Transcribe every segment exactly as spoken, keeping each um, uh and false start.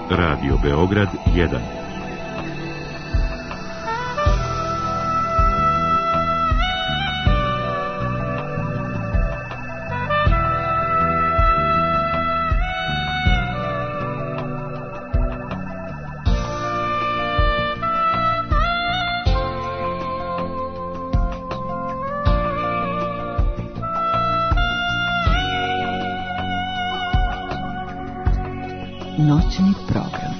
Radio Beograd jedan. Noćni program.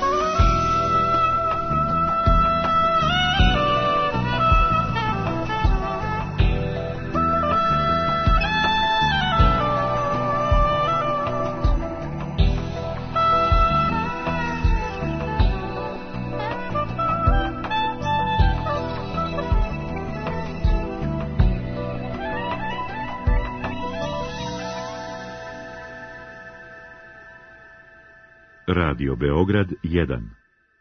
Radio Beograd jedan.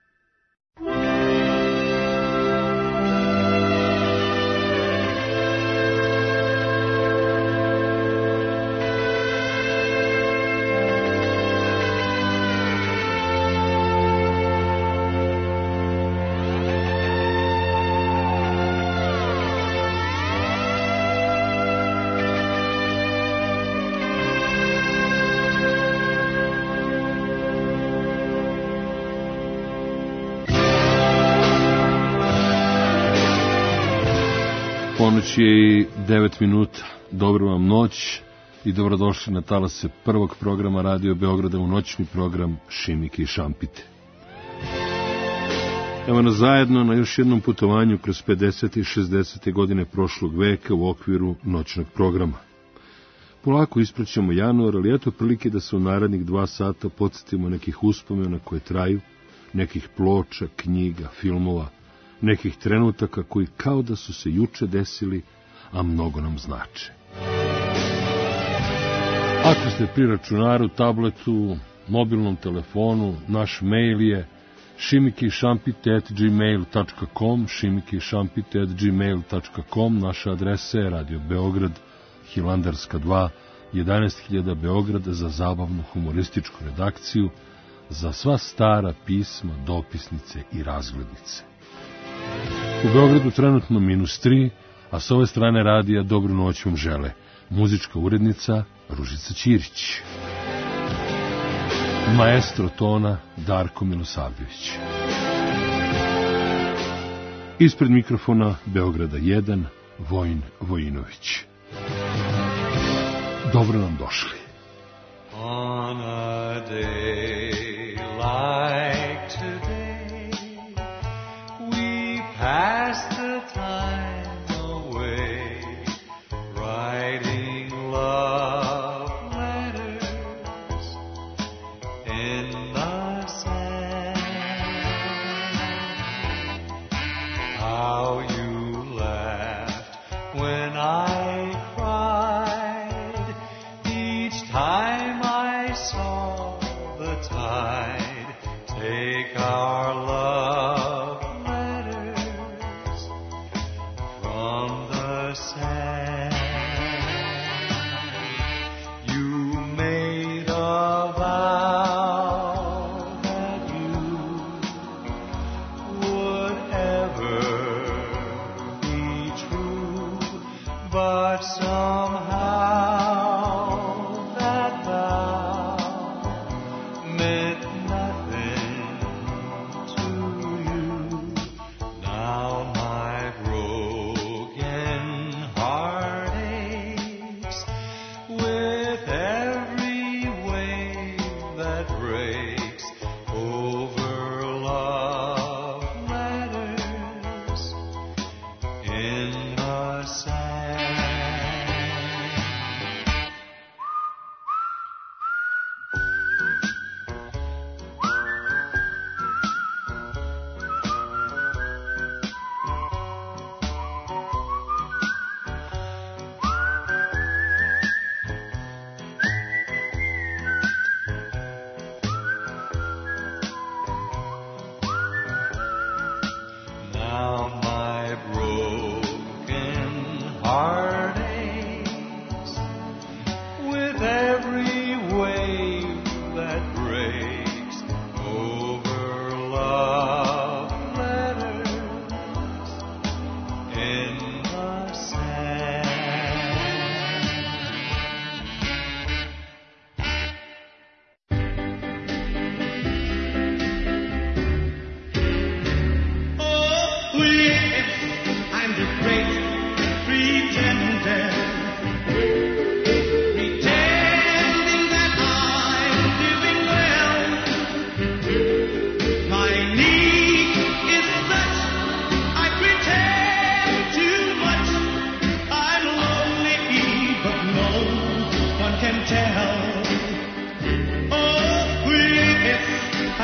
Ponoć je i devet minuta. Dobro vam noć i dobrodošli na talase prvog programa Radio Beograda u noćni program Šimike i Šampite. Evo nas zajedno na još jednom putovanju kroz pedesete i šezdesete godine prošlog veka u okviru noćnog programa. Polako ispraćamo januar, ali eto prilike da se u narednih dva sata podsjetimo nekih uspomena koje traju, nekih ploča, knjiga, filmova, nekih trenutaka koji kao da su se juče desili, a mnogo nam znače. Ako ste pri računaru, tabletu, mobilnom telefonu, naš mail je šimikeišampite at gmail dot com, šimikeišampite at gmail dot com, naša adresa je Radio Beograd, Hilandarska dva, jedanaest hiljada Beograd, za zabavnu humorističku redakciju, za sva stara pisma, dopisnice i razglednice. U Beogradu trenutno minus tri, a s ove strane radija dobru noć vam žele muzička urednica Ružica Ćirić, maestro tona Darko Milosavljević. Ispred mikrofona Beograda jedan, Vojin Vojinović. Dobro nam došli. On a day like today, we pass the time away, writing love letters in the sand. How you laughed when I cried each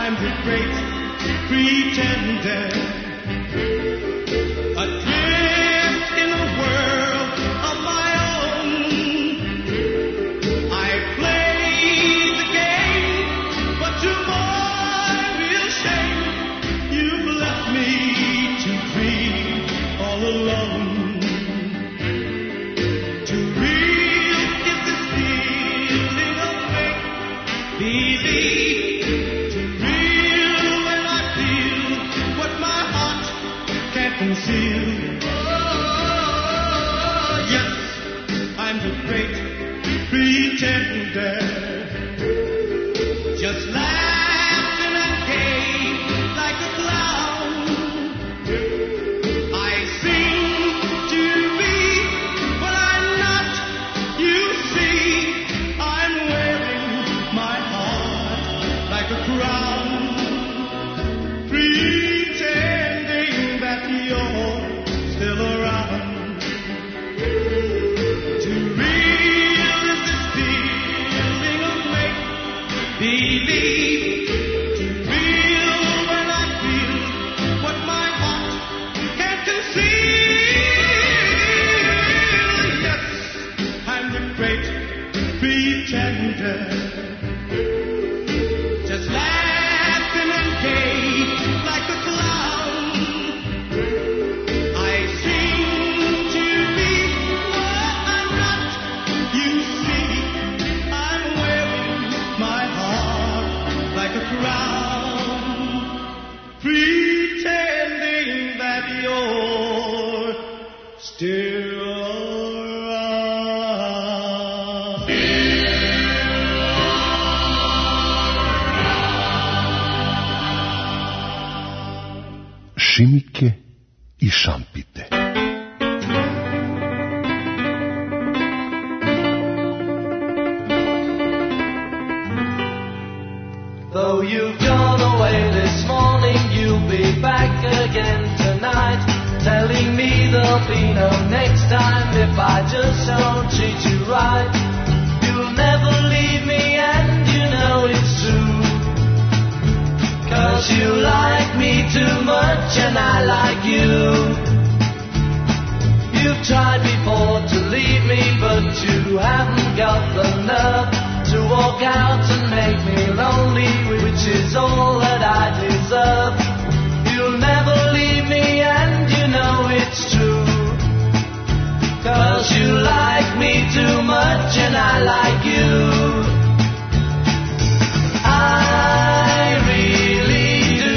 I'm the great pretender, adrift in a world of my own. I play the game, but to my real shame, you've left me to grieve all alone. Too real is this feeling of make-believe. Conceal. Oh, yes, I'm the great pretender, just laughing and gay like a clown. I seem to be what I'm not. You see, I'm wearing my heart like a crown. Pretending that you're still around. Too real is this feeling of make-believe. Too real when I feel what my heart can't conceal. Yes, I'm the great pretender, just laughing and gay like a clown. Pretending that you're still around. Šimike i šampite. Though you've gone away this morning, you'll be back again tonight, telling me there'll be no next time if I just don't treat you right. You'll never leave me and you know it's true, 'cause you like me too much and I like you. You've tried before to leave me, but you haven't got the nerve to walk out and make me lonely, which is all that I deserve. You'll never leave me and you know it's true, 'cause you like me too much and I like you. I really do,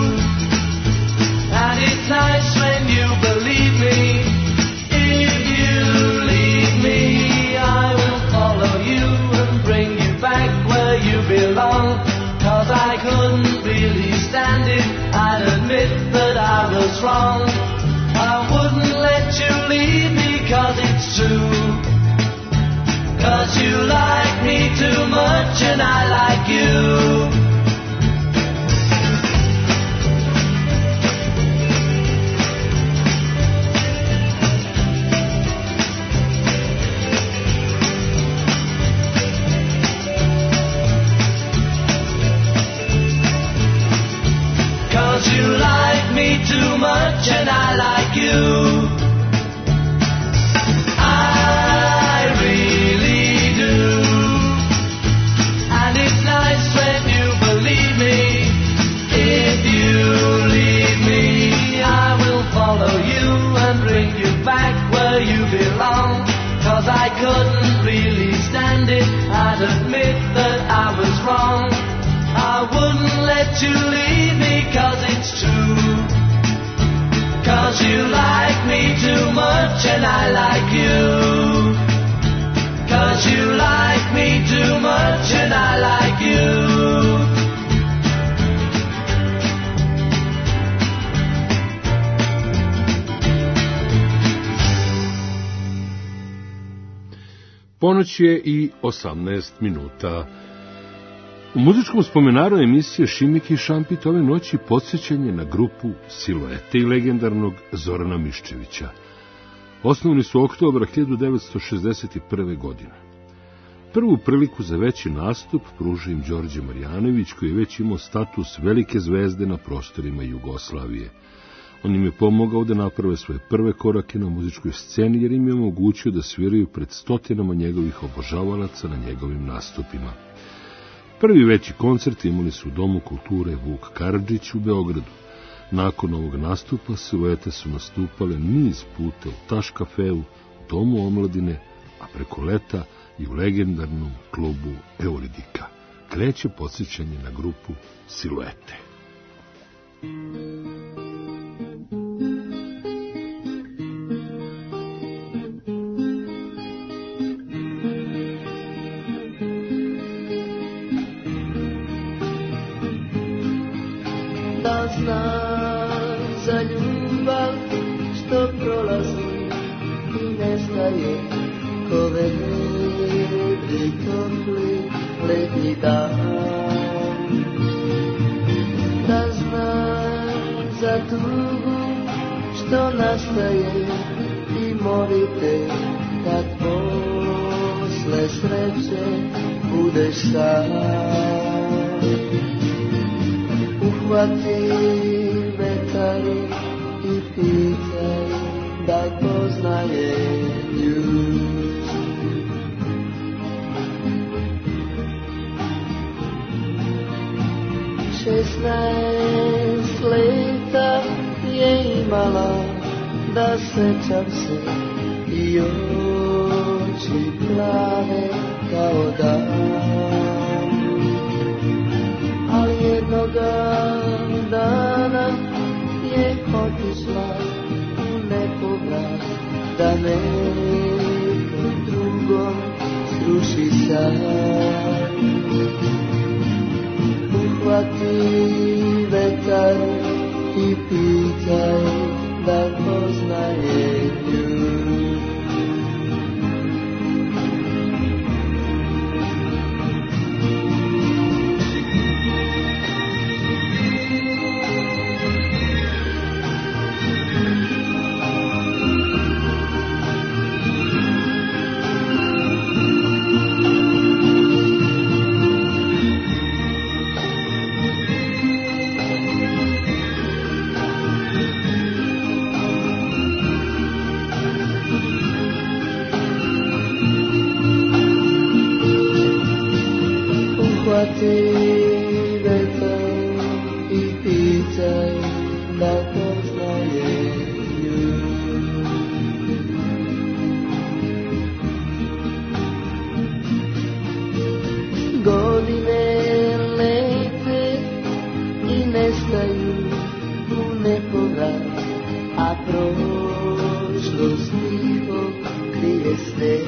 and it's nice when you believe me. If you leave me, I will follow you and bring you back where you belong, 'cause I couldn't really stand it, I'd admit that I was wrong. I wouldn't let you leave me 'cause it's true, 'cause you like me too much and I like you. Too much and I like you. I really do, and it's nice when you believe me. If you leave me, I will follow you and bring you back where you belong, 'cause I couldn't really stand it, I'd admit that I was wrong. I wouldn't let you leave me 'cause it's true, 'cause you like me too much and I like you, 'cause you like me too much and I like you. Ponoć je i osamnaest minuta. U muzičkom spomenaru emisije Šimike i šampite ove noći podsjećanje na grupu Siluete i legendarnog Zorana Miščevića. Osnovni su oktobra hiljadu devetsto šezdeset prve. godine. Prvu priliku za veći nastup pružio im Đorđe Marjanović, koji je već imao status velike zvezde na prostorima Jugoslavije. On im je pomogao da naprave svoje prve korake na muzičkoj sceni, jer im je omogućio da sviraju pred stotinama njegovih obožavalaca na njegovim nastupima. Prvi veći koncert imali su u Domu kulture Vuk Karadžić u Beogradu. Nakon ovog nastupa Siluete su nastupale niz puta u Taš kafeu, Domu omladine, a preko leta i u legendarnom klubu Euridika. Kreće podsjećanje na grupu Siluete. Da znam za ljubav što prolazi i nestaje ko vedri topli letnji dan. Da znam za tugu što nastaje i molite kad posle sreće budeš sam. Uhvati vetar i pitaj da poznaje ljud. Šesnaest leta je imala, da sećam se, i oči plave kao dan. Ali jednoga dana je otišla u nekoga, da nekom drugom sruši san. Uhvati vetar i pitaj da poznaje ljud. Uhvati vetar i pitaj da poznaje ljud. Godine lete i nestaju u nepovrat, a prošlost tiho krije sve.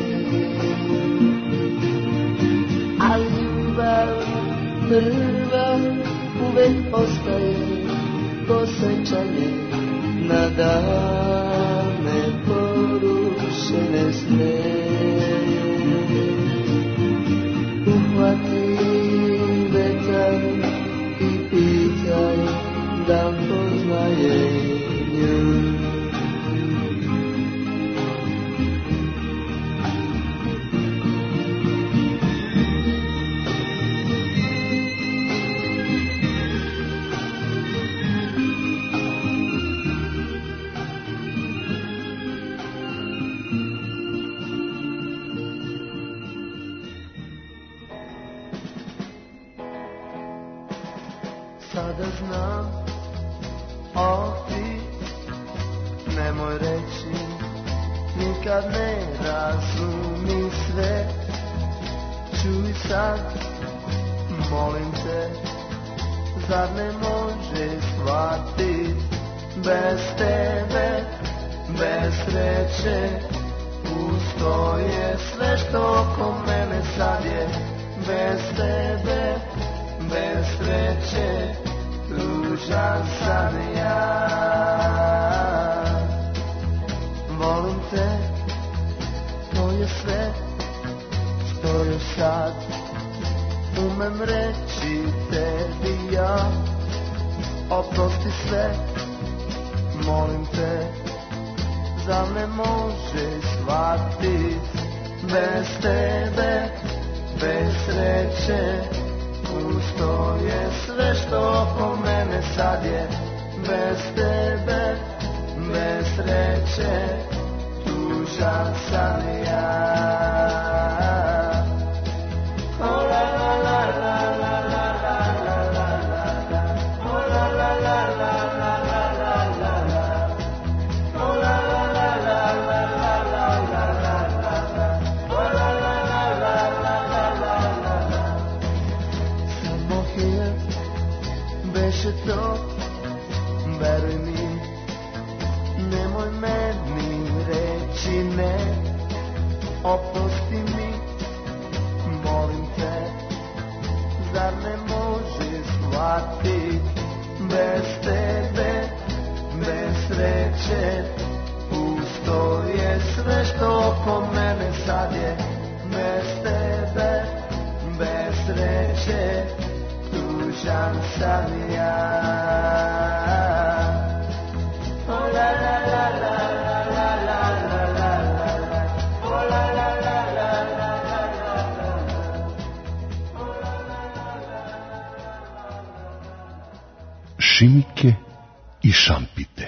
A ljubav prva uvek ostaje posećanje na dane porušene sve. Uhvati vetar i pitaj da poznaje nju. Sada znam, o ti, nemoj reći, nikad ne razumi sve. Čuj sad, molim te, zar ne može shvatit, bez tebe, bez sreće, pusto je sve što oko mene sad je, bez tebe, bez sreće, tužan sam ja. Volim te, to je sve što još sad umem reći tebi ja. Oprosti sve, molim te, zar ne možeš shvatit, bez tebe, bez sreće, pusto je sve što oko mene sad je. Bez tebe, bez sreće, tužan sam ja. Oh, la, la, la, la, la, la, la, la, la. Oh, la, la, la, la, la, la, la, la. Oh, la, la, la, la, la, la, la, la, la. Oh, la, la, la, la, la, la, la, la. Samo hier beše to, veruj mi, nemoj meni reći ne, oprosti mi, molim te, zar ne možeš shvatit, bez tebe, bez sreće, pusto je sve što oko mene sad je, bez tebe, bez sreće, tužan sam ja. Šimike i šampite.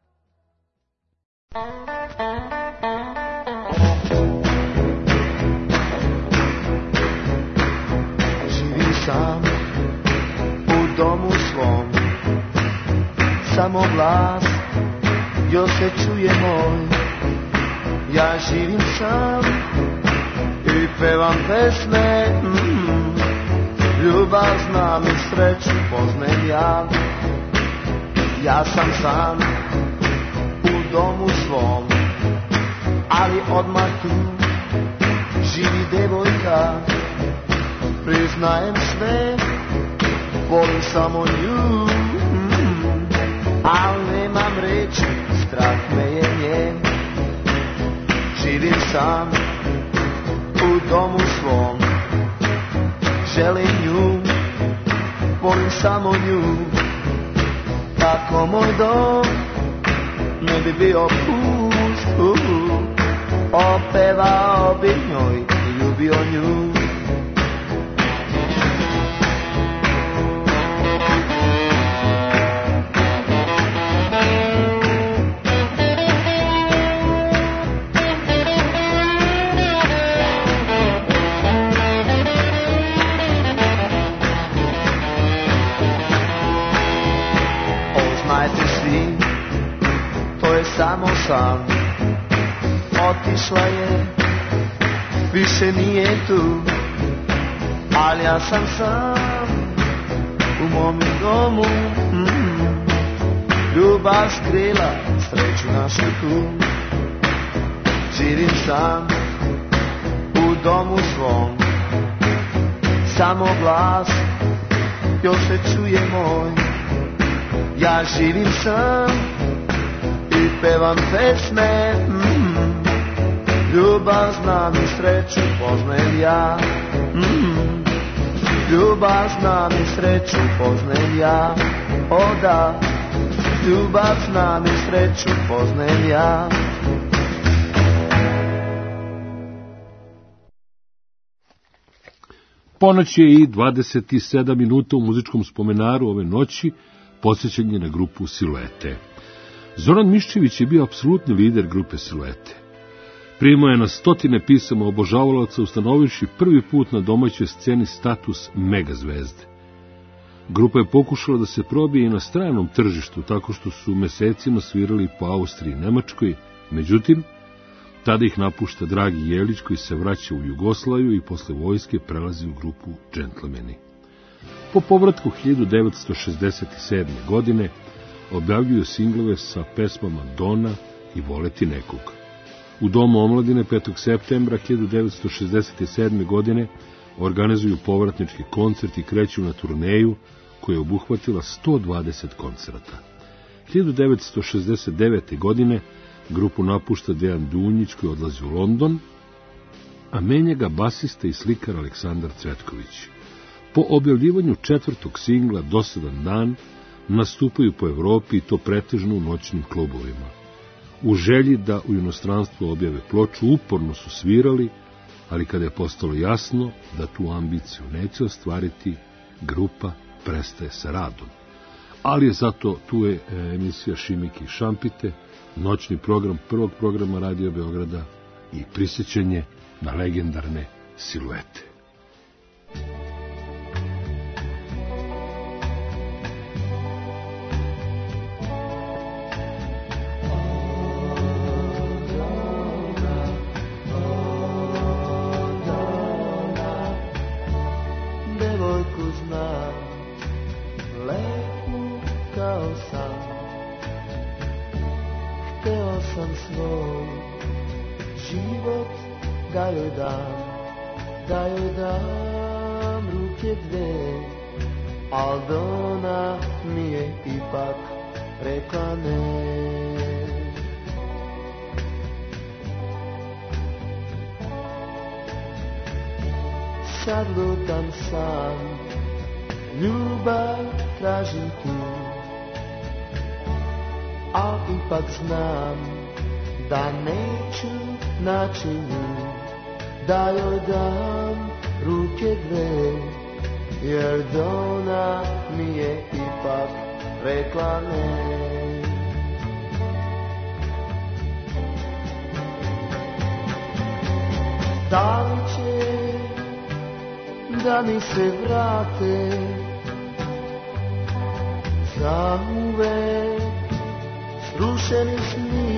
Živim sam u domu svom, samo glas još se čuje moj. Ja živim sam i pevam pesme, mm, ljubav znam i sreću poznajem ja. Ja sam sam u domu svom, ali odmah tu živi devojka. Priznajem sve, volim samo nju, mm, ali nemam reći, strah me je njen. Živim sam u domu svom, želim nju, volim samo nju. Tako moj dom ne bi bio pust, uh, uh, opevao bi njoj i ljubio nju. Samo sam, otišla je, više nije tu, ali ja sam sam u mom domu, mm, ljubav skrila, sreću našu tu. Živim sam u domu svom, samo glas još se čuje moj. Ja živim sam i pevam pesme, mm, ljubav znam i sreću poznajem ja, mm, ljubav znam i sreću poznajem ja, o da, ljubav znam i sreću poznajem ja. Ponoć je i dvadeset sedam minuta u muzičkom spomenaru ove noći, posjećanje na grupu Siluete. Zoran Miščević je bio apsolutni lider grupe Siluete. Primao je na stotine pisama obožavalaca, ustanovivši prvi put na domaćoj sceni status megazvezde. Grupa je pokušala da se probije i na stranom tržištu, tako što su mesecima svirali po Austriji i Nemačkoj, međutim, tada ih napušta Dragi Jelić, koji se vraća u Jugoslaviju i posle vojske prelazi u grupu Džentlmeni. Po povratku hiljadu devetsto šezdeset sedme. godine objavljuju singlove sa pesmama Dona i Voleti nekog. U Domu omladine petog septembra hiljadu devetsto šezdeset sedme. godine organizuju povratnički koncert i kreću na turneju koja je obuhvatila sto dvadeset koncerata. hiljadu devetsto šezdeset devete. godine grupu napušta Dejan Dunjić koji odlazi u London, a menja ga basista i slikar Aleksandar Cvetković. Po objavljivanju četvrtog singla Dosadan dan nastupaju po Evropi i to pretežno u noćnim klubovima. U želji da u inostranstvu objave ploču uporno su svirali, ali kada je postalo jasno da tu ambiciju neće ostvariti, grupa prestaje sa radom. Ali je zato tu je emisija Šimiki i Šampite, noćni program prvog programa Radio Beograda i prisjećanje na legendarne siluete. Sad lutam sam, ljubav tražim tu, a ipak znam da neću naći nju, da joj dam ruke dve, jer ona mi je ipak rekla ne. Da li će da mi se vrate za uvek srušeni sni,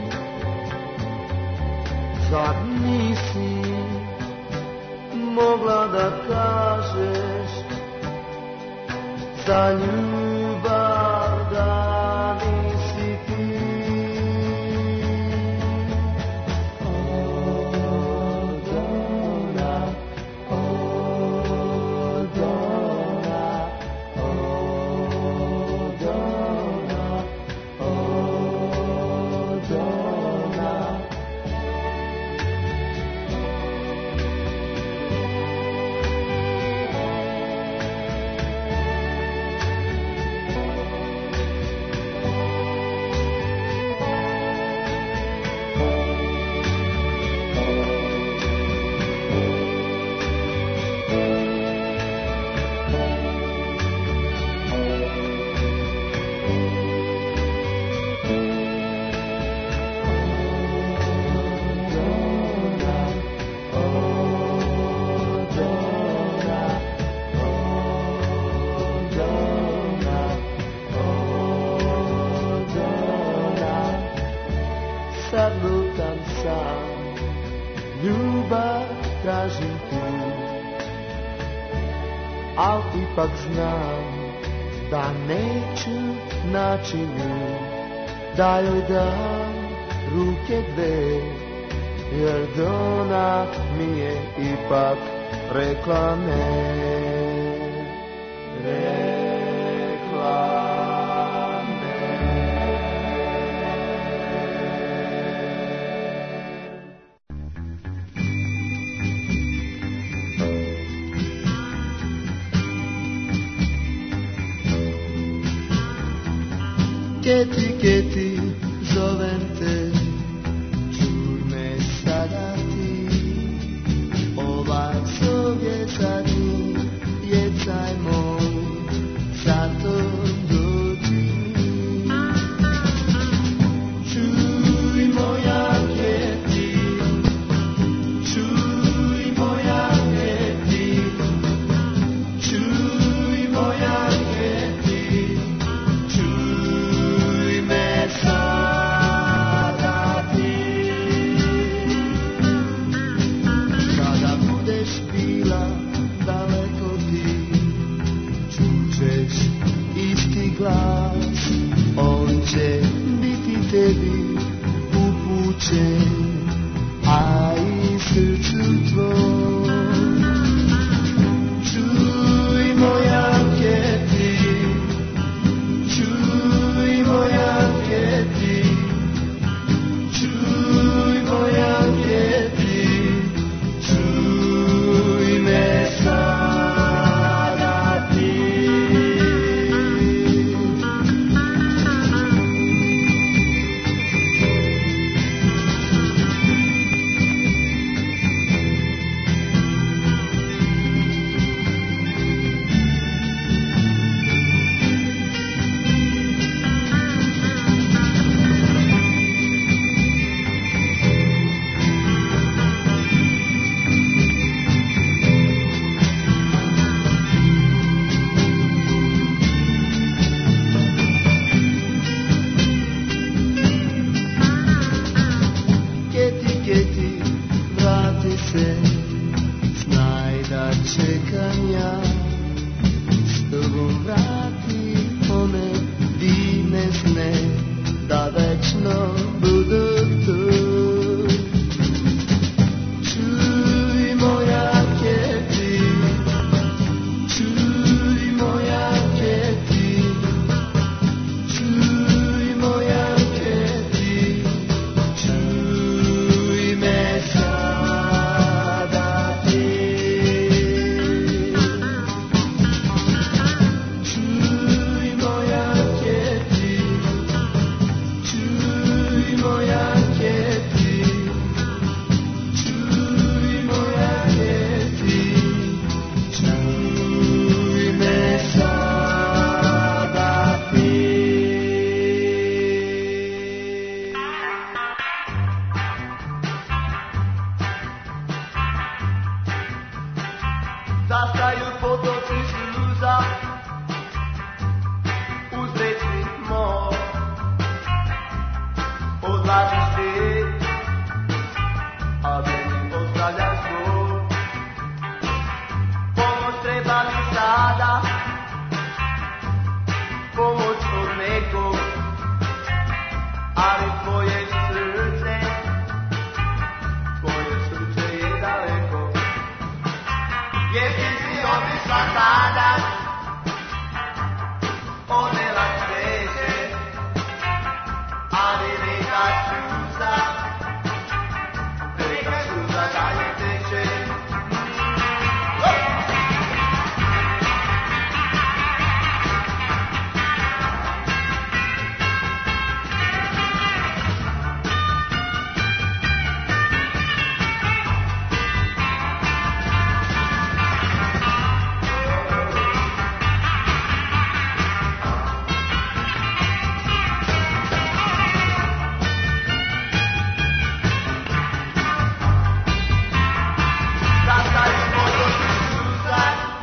zar nisi mogla da kažeš za ljubav da nisi ti. Sad lutam sam, ljubav tražim tu, al ipak znam da neću naći nju, da joj dam ruke dve, jer ona mi je ipak rekla ne. Rekla Keti, Keti, zovem te, čuj me sada ti, ovaj zov je za nju, jecaj moj, zato dođi mi. Čuj moja Keti, čuj moja Keti, čuj moja Keti, čuj me čekanja s tobom vratimo me divne sne da večno budu tu. Čuj moja Keti, čuj moja Keti, čuj moja Keti, čuj me sada ti. Čuj moja Keti, čuj moja Keti, čuj moja Keti, čuj me sada ti. Zastaju potoci suza uz rečni mor. Odlaziš ti, a meni ostavljaš svoj. Pomoć treba mi sada, pomoć od nekog, ali tvoje srce, tvoje srce je daleko. Jer ti si otišla tada, odnela cveće, ali neka suza, neka suza dalje teče. Zastaju potoci suza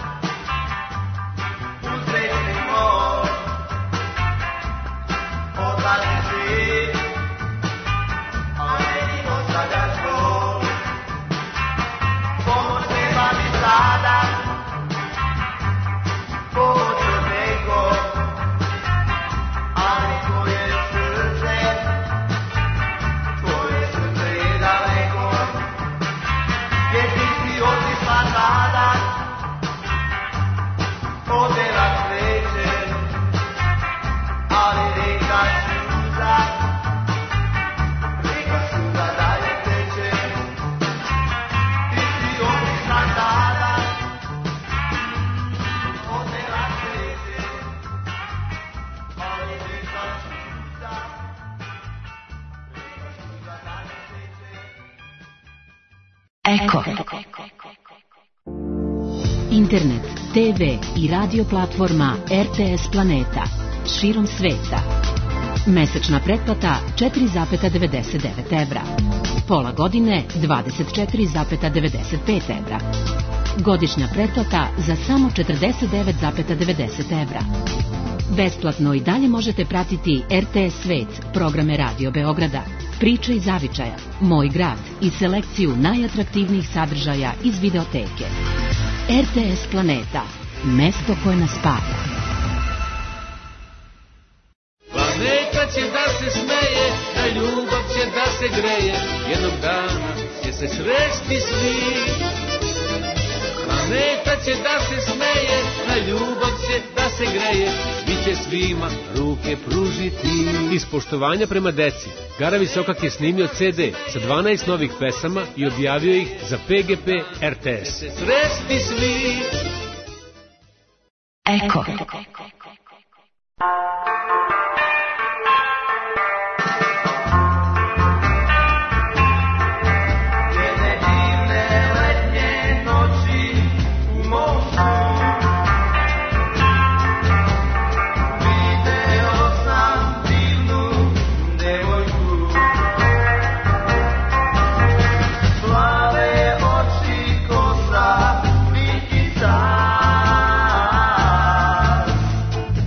uz rečni mor. Odlaziš ti, a meni ostavljaš svoj. Pomoć treba mi sada, pomoć od nekog, ali tvoje srce, tvoje srce je daleko. Jer ti si otišla tada, odnela cveće, ali neka suza, neka suza dalje teče. Ti si otišla tada, odnela cveće, ali neka suza, neka suza dalje teče. Eko. Internet, te ve i radio platforma er te es Planeta širom sveta. Mesečna pretplata četiri zarez devedeset devet evra. Pola godine dvadeset četiri zarez devedeset pet evra. Godišnja pretplata za samo četrdeset devet zarez devedeset evra. Besplatno i dalje možete pratiti er te es Svet, programe Radio Beograda, Priče iz zavičaja, Moj grad i selekciju najatraktivnijih sadržaja iz videoteke. er te es Planeta, mesto koje nas spaja. Planeta će da se smeje, na ljubav će da se greje, jednog dana će se sresti svi. Planeta će da se smeje, na ljubav će da se greje, bit će svima ruke pružiti. Iz poštovanja prema deci, Gara Visokak je snimio ce de sa dvanaest novih pesama i objavio ih za pe ge pe er te es. Sresti svi. Eko. Jedne divne letnje noći u mom snu video sam divnu devojku. Plave oči, kosa, veliki sas.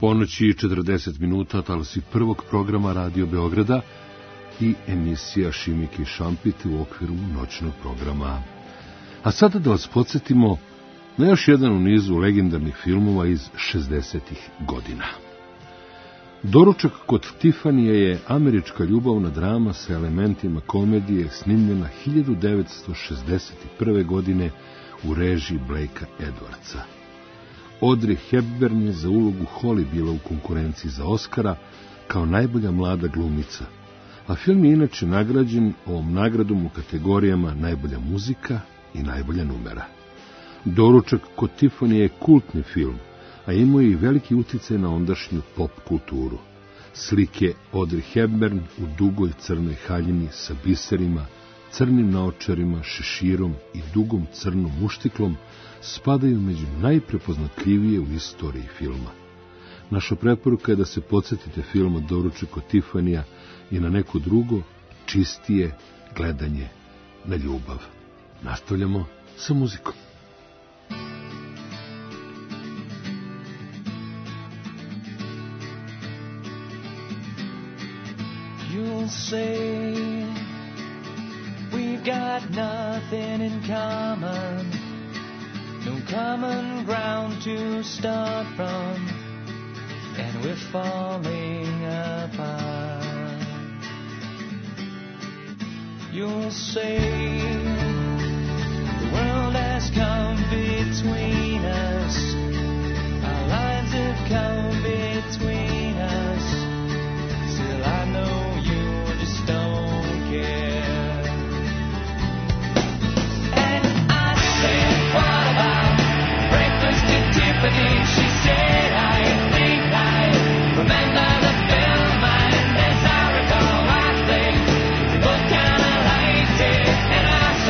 ponoći i četrdeset minuta, talasi prvog programa Radio Beograda i emisija Šimike i Šampite u okviru noćnog programa. A sada da vas podsjetimo na još jedan u nizu legendarnih filmova iz šezdesetih godina. Doručak kod Tifanija je američka ljubavna drama sa elementima komedije snimljena hiljadu devetsto šezdeset prve. godine u režiji Blakea Edwardsa. Audrey Hepburn je za ulogu Holly bila u konkurenciji za Oscara kao najbolja mlada glumica, a film je inače nagrađen ovom nagradom u kategorijama najbolja muzika i najbolja numera. Doručak kod Tifanija je kultni film, a imao je i veliki uticaj na ondašnju pop kulturu. Slike Audrey Hepburn u dugoj crnoj haljini sa biserima, crnim naočarima, šeširom i dugom crnom muštiklom spadaju među najprepoznatljivije u istoriji filma. Naša preporuka je da se podsjetite filma Doručak kod Tifanija i na neko drugo, čistije gledanje na ljubav. Nastavljamo sa muzikom. You'll say we've got nothing in common, no common ground to start from, and we're falling apart. You'll say the world has come between us, our lines have come between us, still I know you just don't care. And I said, what about breakfast at Tiffany? She said, I think I remember the film, and as I recall, I think we both kind of liked it. And I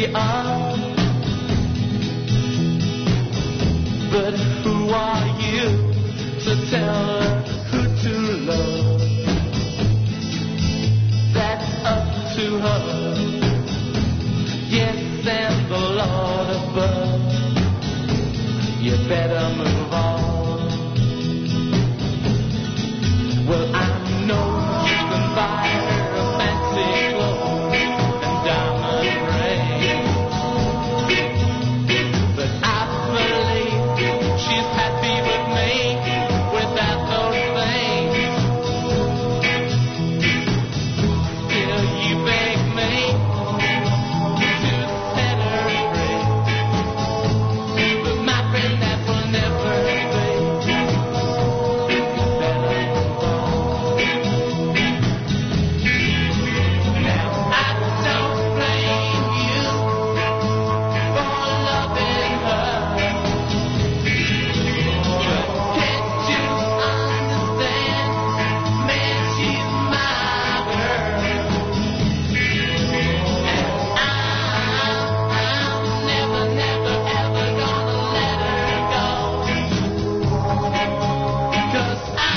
we are. But who are you to tell her who to love? That's up to her. Yes, and the Lord above. You better move on. Well, I know you can buy her a fancy clothes and diamond ring, but I believe she's happy with me without those things. Still, you beg me to set her free, but my friend, that will never be. You better move on. Now, I don't blame you for loving her, but can't you understand, man, she's my girl, and I'm, I'm never, never, ever gonna let her go, 'cause I,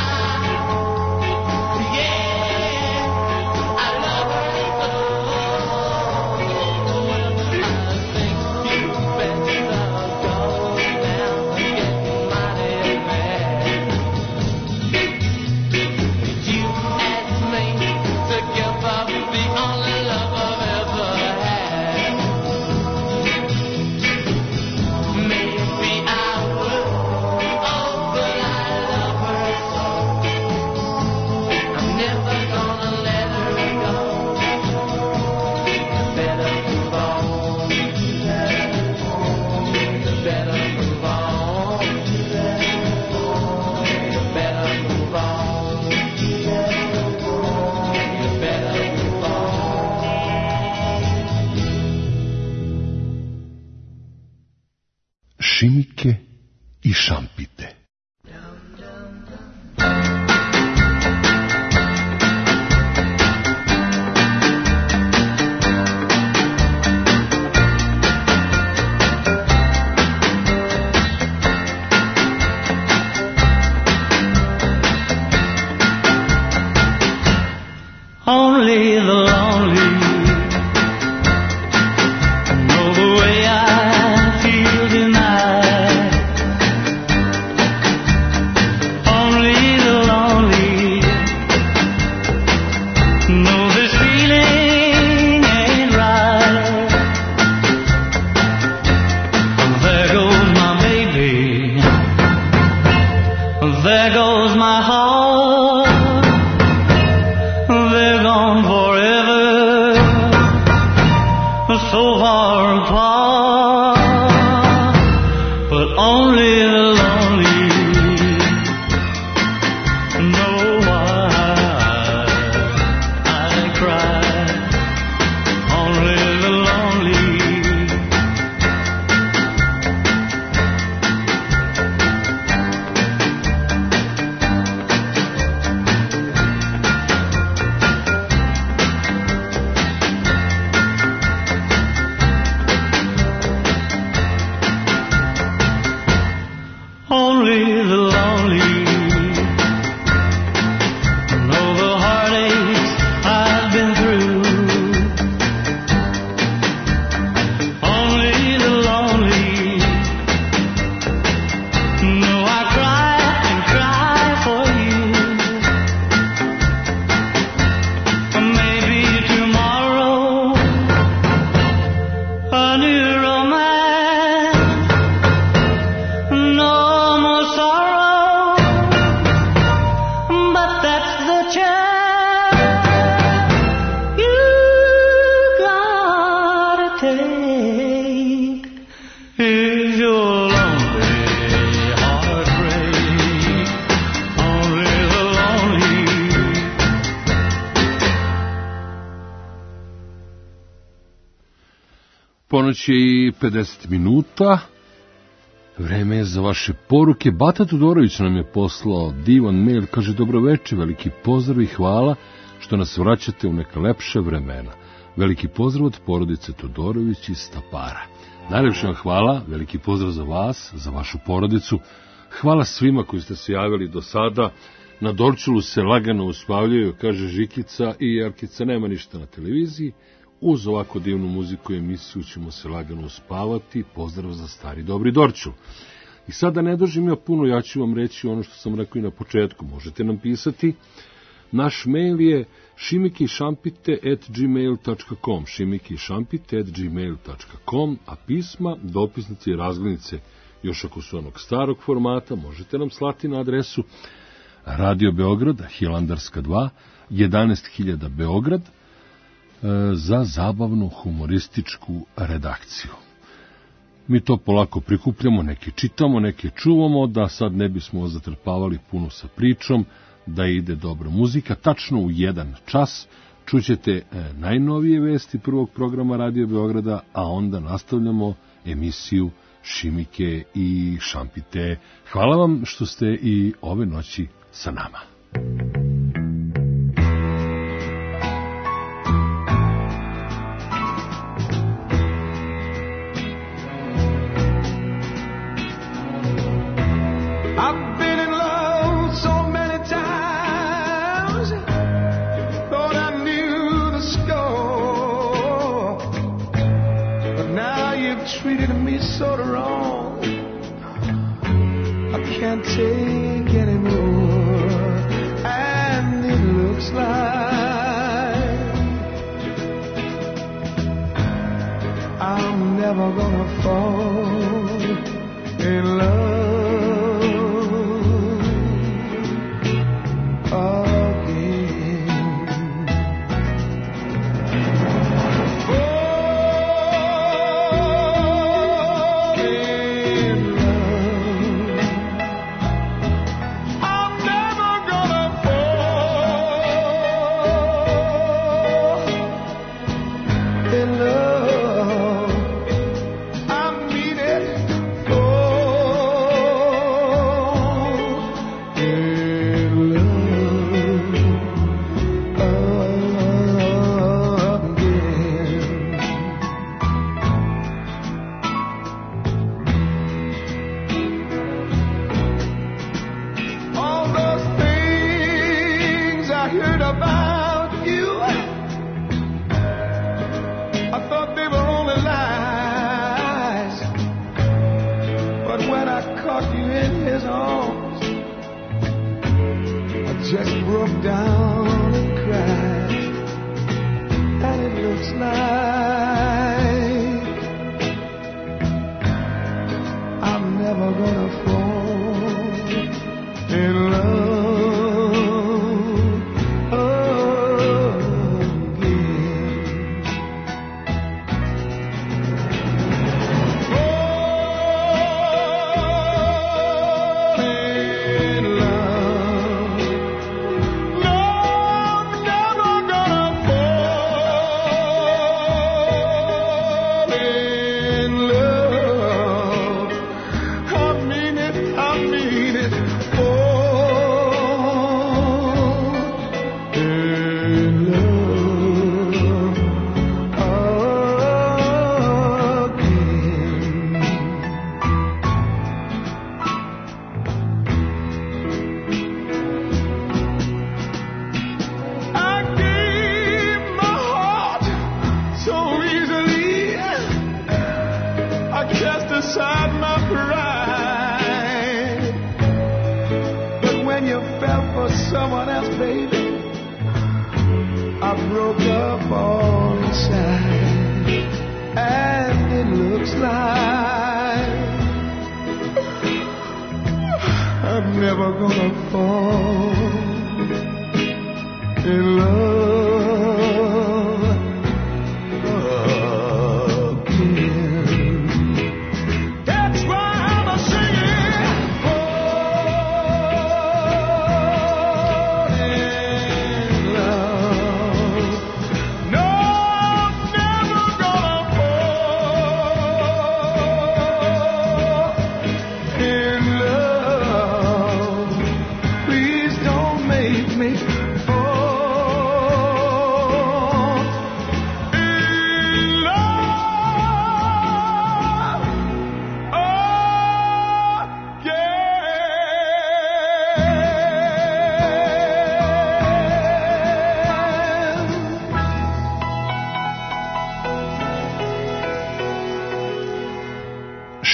yeah, I love her so. I think you better go down and get mighty mad. You asked me to give up the only love I've ever had. Maybe I would, oh, but I love her so. I'm never gonna let her go. You better move on. You better move on. You better move on. You better move on. Šimike i šampite. Only the lonely know the way I feel tonight. Only the lonely know this feeling ain't right. There goes my baby, there goes my heart. They're gone forever, so far apart. But only the lonely know why I cry. Only the lonely. Only the lonely know the heartaches I've been through. Only the lonely know I cry and cry for you. Maybe tomorrow a new romance. No more sorrow, but that's the chance you gotta take. Is your lonely heartbreak? Only the lonely. Ponoć je i pedeset minuta. Vreme je za vaše poruke. Bata Todorović nam je poslao divan mail, kaže: dobro veče, veliki pozdrav i hvala što nas vraćate u neka lepša vremena. Veliki pozdrav od porodice Todorović iz Stapara. Najlepše vam hvala, veliki pozdrav za vas, za vašu porodicu. Hvala svima koji ste se javili do sada. Na Dorčulu se lagano uspavljaju, kaže Žikica, i Jerkica nema ništa na televiziji. Uz ovako divnu muziku i emisiju ćemo se lagano uspavati. Pozdrav za stari dobri Dorčul. I sada ne dužim ja puno, ja ću vam reći ono što sam rekao i na početku. Možete nam pisati. Naš mail je šimikišampite at gmail dot com, šimikišampite at gmail dot com, a pisma, dopisnice i razglednice, još ako su onog starog formata, možete nam slati na adresu Radio Beograd, Hilandarska dva, jedanaest hiljada Beograd, za zabavnu humorističku redakciju. Mi to polako prikupljamo, neke čitamo, neke čuvamo, da sad ne bismo zatrpavali puno sa pričom, da ide dobra muzika. Tačno u jedan čas čućete najnovije vesti prvog programa Radio Beograda, a onda nastavljamo emisiju Šimike i Šampite. Hvala vam što ste i ove noći sa nama. Treated me so wrong, I can't take anymore, and it looks like I'm never gonna fall in love make me fall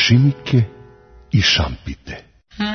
Šimike i šampite.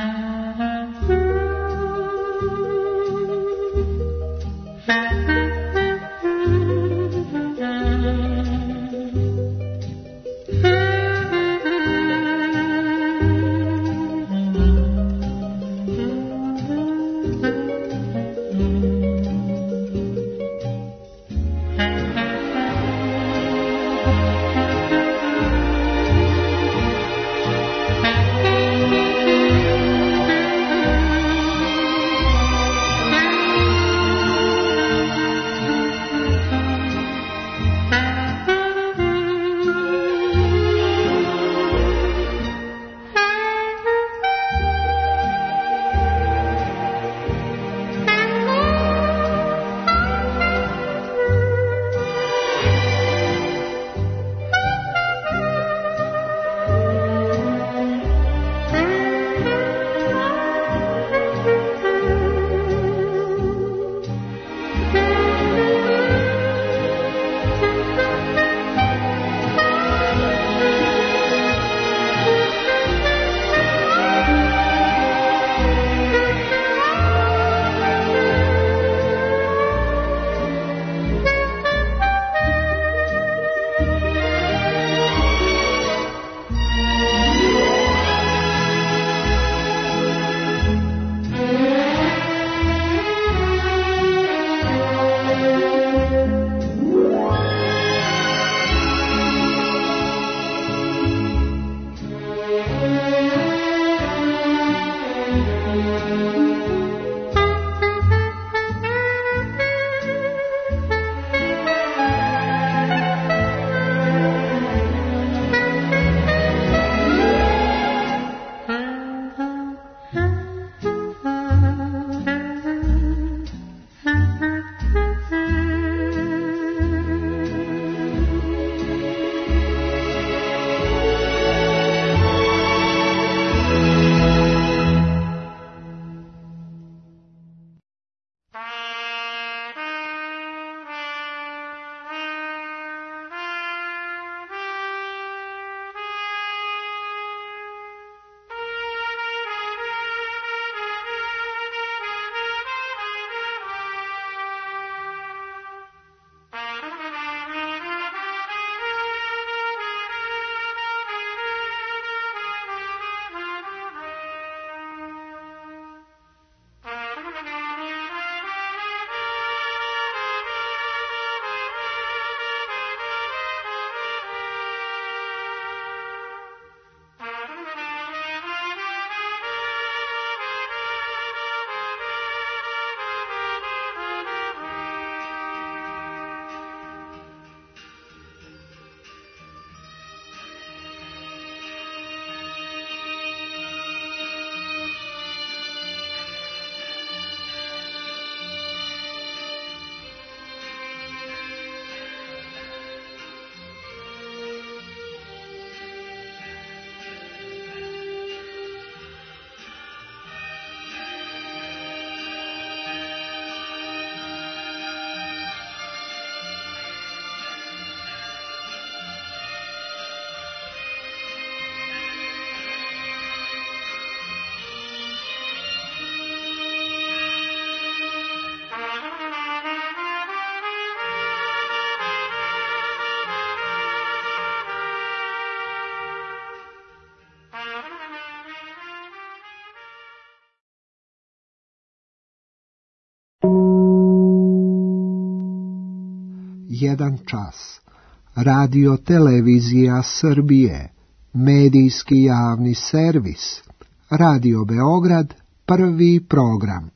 Jedan čas. Radio Televizija Srbije. Medijski javni servis. Radio Beograd. Prvi program.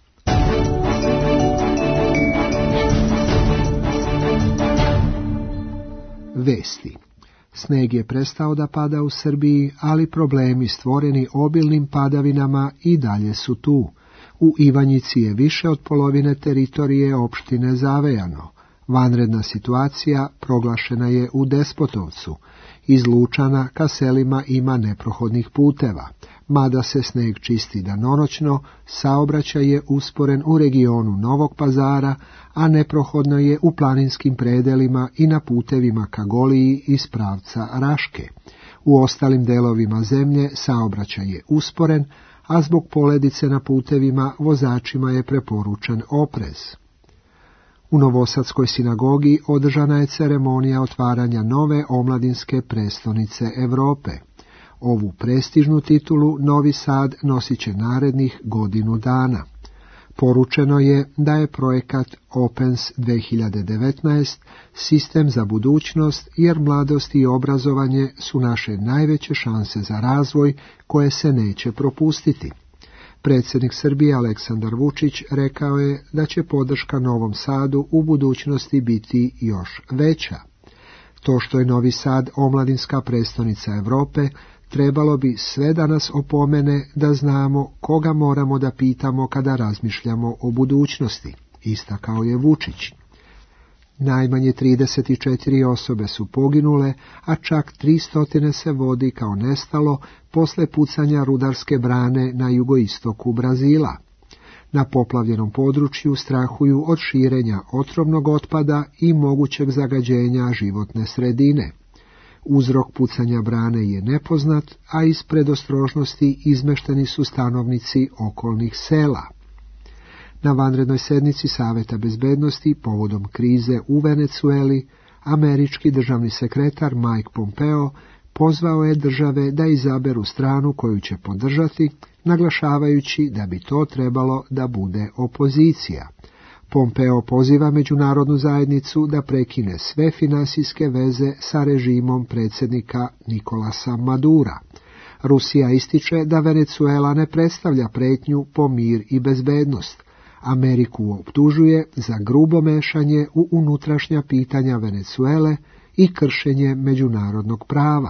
Vesti. Sneg je prestao da pada u Srbiji, ali problemi stvoreni obilnim padavinama i dalje su tu. U Ivanjici je više od polovine teritorije opštine zavejano. Vanredna situacija proglašena je u Despotovcu. Iz Lučana ka selima ima neprohodnih puteva. Mada se sneg čisti danonoćno, saobraćaj je usporen u regionu Novog Pazara, a neprohodno je u planinskim predelima i na putevima ka Goliji iz pravca Raške. U ostalim delovima zemlje saobraćaj je usporen, a zbog poledice na putevima vozačima je preporučen oprez. U Novosadskoj sinagogi održana je ceremonija otvaranja nove omladinske prestonice Europe. Ovu prestižnu titulu Novi Sad nosit će narednih godinu dana. Poručeno je da je projekat Opens dvije hiljade devetnaest sistem za budućnost, jer mladost i obrazovanje su naše najveće šanse za razvoj koje se neće propustiti. Predsjednik Srbije Aleksandar Vučić rekao je da će podrška Novom Sadu u budućnosti biti još veća. To što je Novi Sad omladinska prestonica Europe, trebalo bi sve da nas opomene da znamo koga moramo da pitamo kada razmišljamo o budućnosti, istakao je Vučić. Najmanje trideset četiri osobe su poginule, a čak tristo se vodi kao nestalo posle pucanja rudarske brane na jugoistoku Brazila. Na poplavljenom području strahuju od širenja otrovnog otpada i mogućeg zagađenja životne sredine. Uzrok pucanja brane je nepoznat, a iz predostrožnosti izmešteni su stanovnici okolnih sela. Na vanrednoj sednici Saveta bezbednosti povodom krize u Venecueli, američki državni sekretar Mike Pompeo pozvao je države da izaberu stranu koju će podržati, naglašavajući da bi to trebalo da bude opozicija. Pompeo poziva međunarodnu zajednicu da prekine sve finansijske veze sa režimom predsjednika Nikolasa Madura. Rusija ističe da Venecuela ne predstavlja pretnju po mir i bezbednost. Ameriku optužuje za grubo mešanje u unutrašnja pitanja Venecuele i kršenje međunarodnog prava.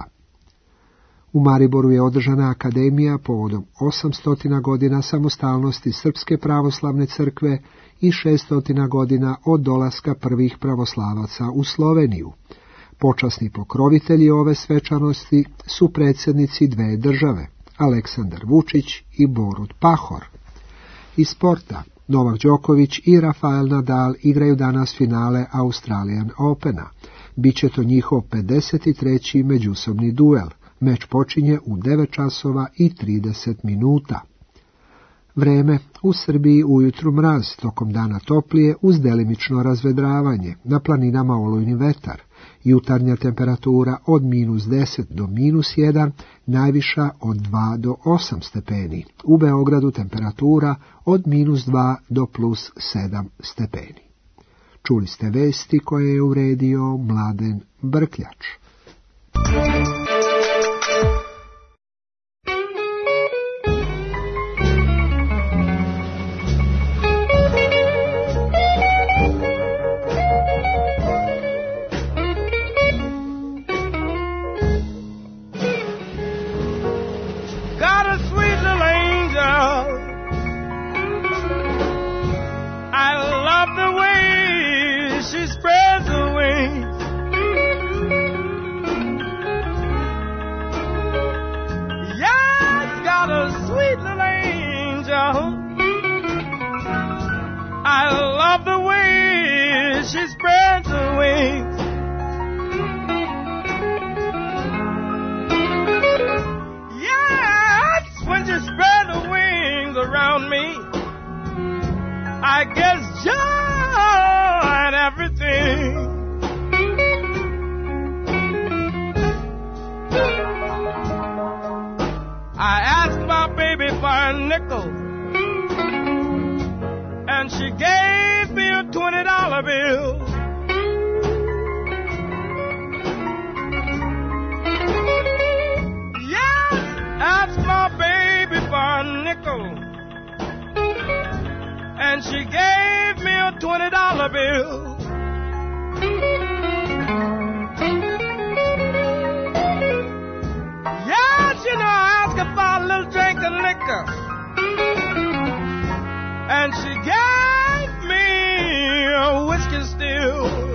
U Mariboru je održana akademija povodom osamsto godina samostalnosti Srpske pravoslavne crkve i šesto godina od dolaska prvih pravoslavaca u Sloveniju. Počasni pokrovitelji ove svečanosti su predsjednici dve države, Aleksandar Vučić i Borut Pahor. Iz sporta, Novak Đoković i Rafael Nadal igraju danas finale Australian Opena. Biće to njihov pedeset treći međusobni duel. Meč počinje u devet časova i trideset minuta. Vreme u Srbiji ujutru mraz, tokom dana toplije uz delimično razvedravanje, na planinama olujni vetar. Jutarnja temperatura od minus deset do minus jedan, najviša od dva do osam stepeni. U Beogradu temperatura od minus dva do plus sedam stepeni. Čuli ste vesti koje je uredio Mladen Brkljač. And she gave me a twenty dollar bill. Yes, you know, I asked her for a little drink of liquor, and she gave me a whiskey still.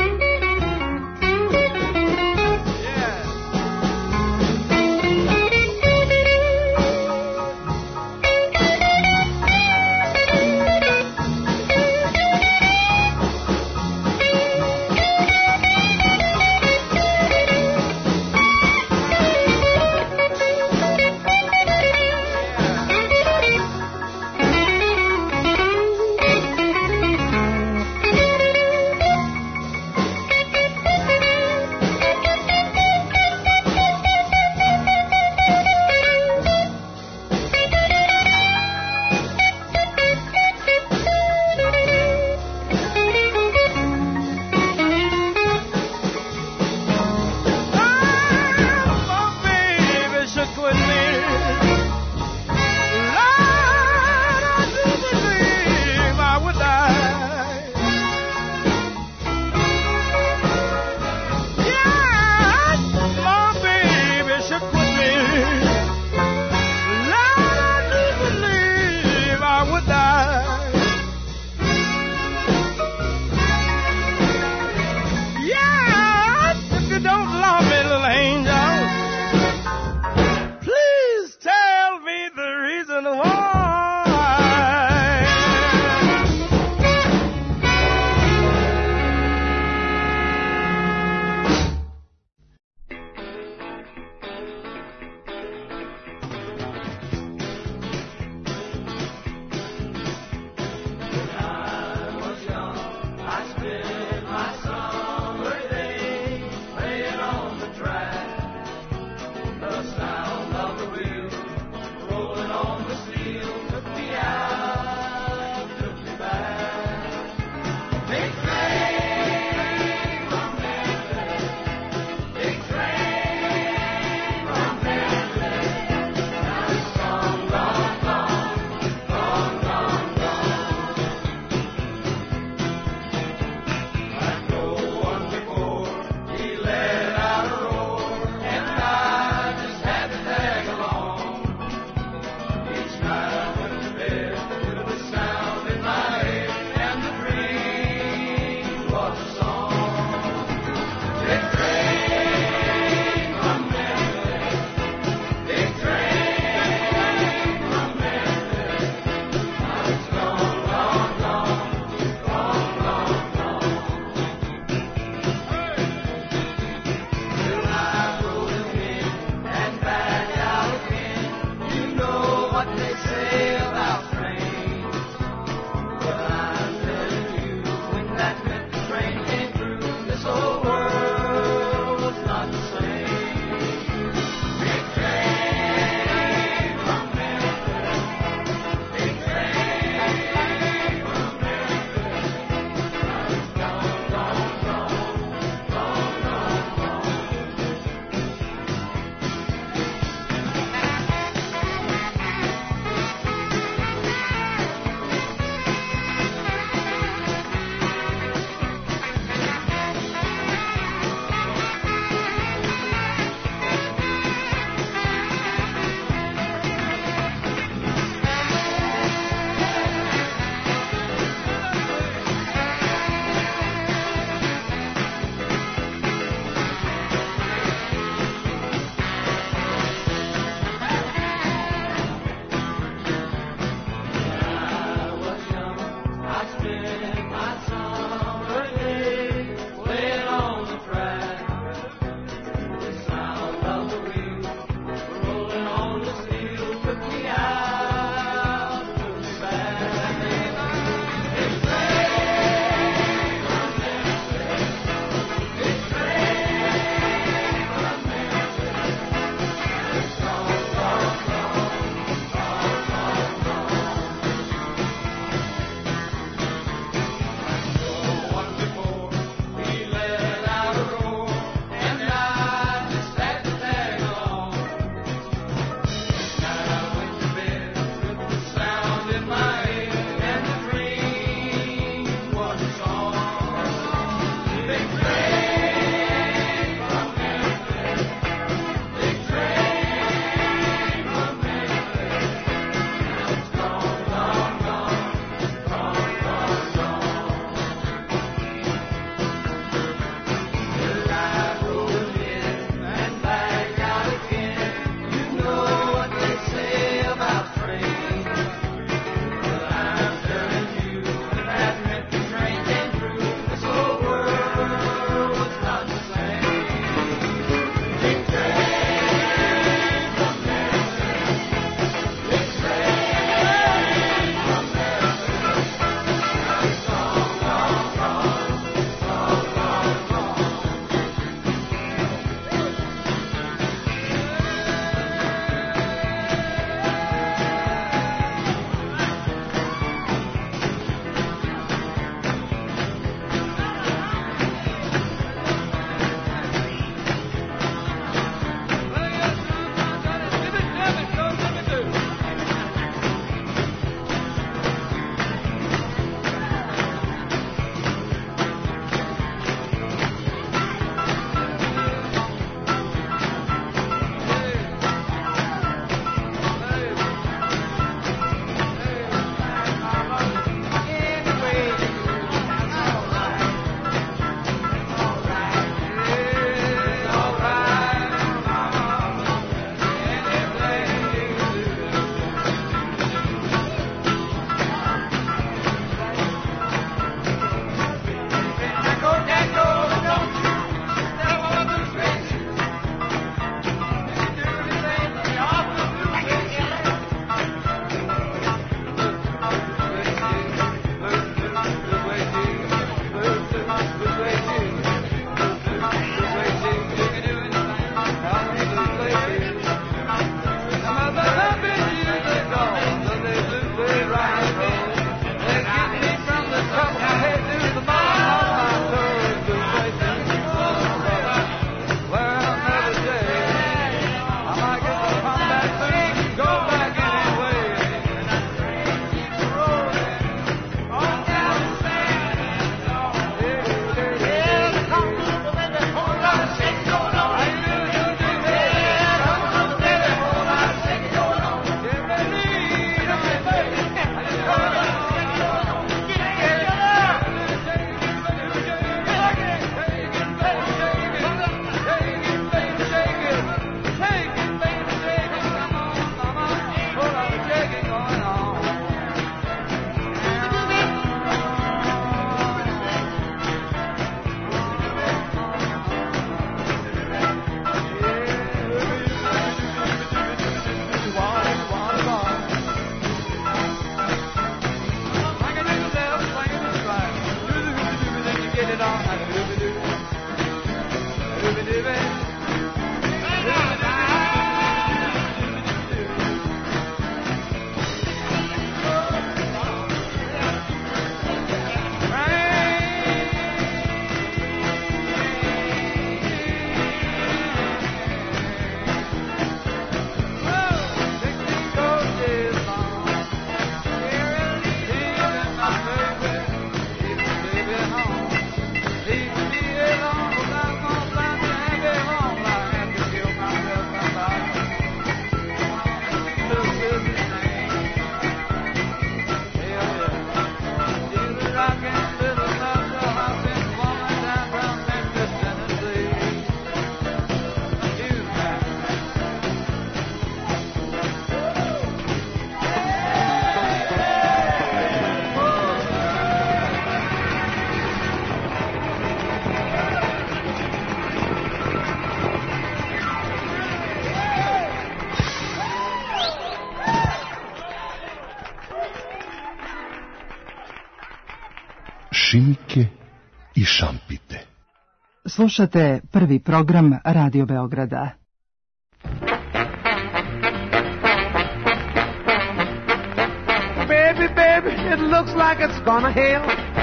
Šimike i šampite. Slušate prvi program Radio Beograda. Baby, baby, it looks like it's gonna hail.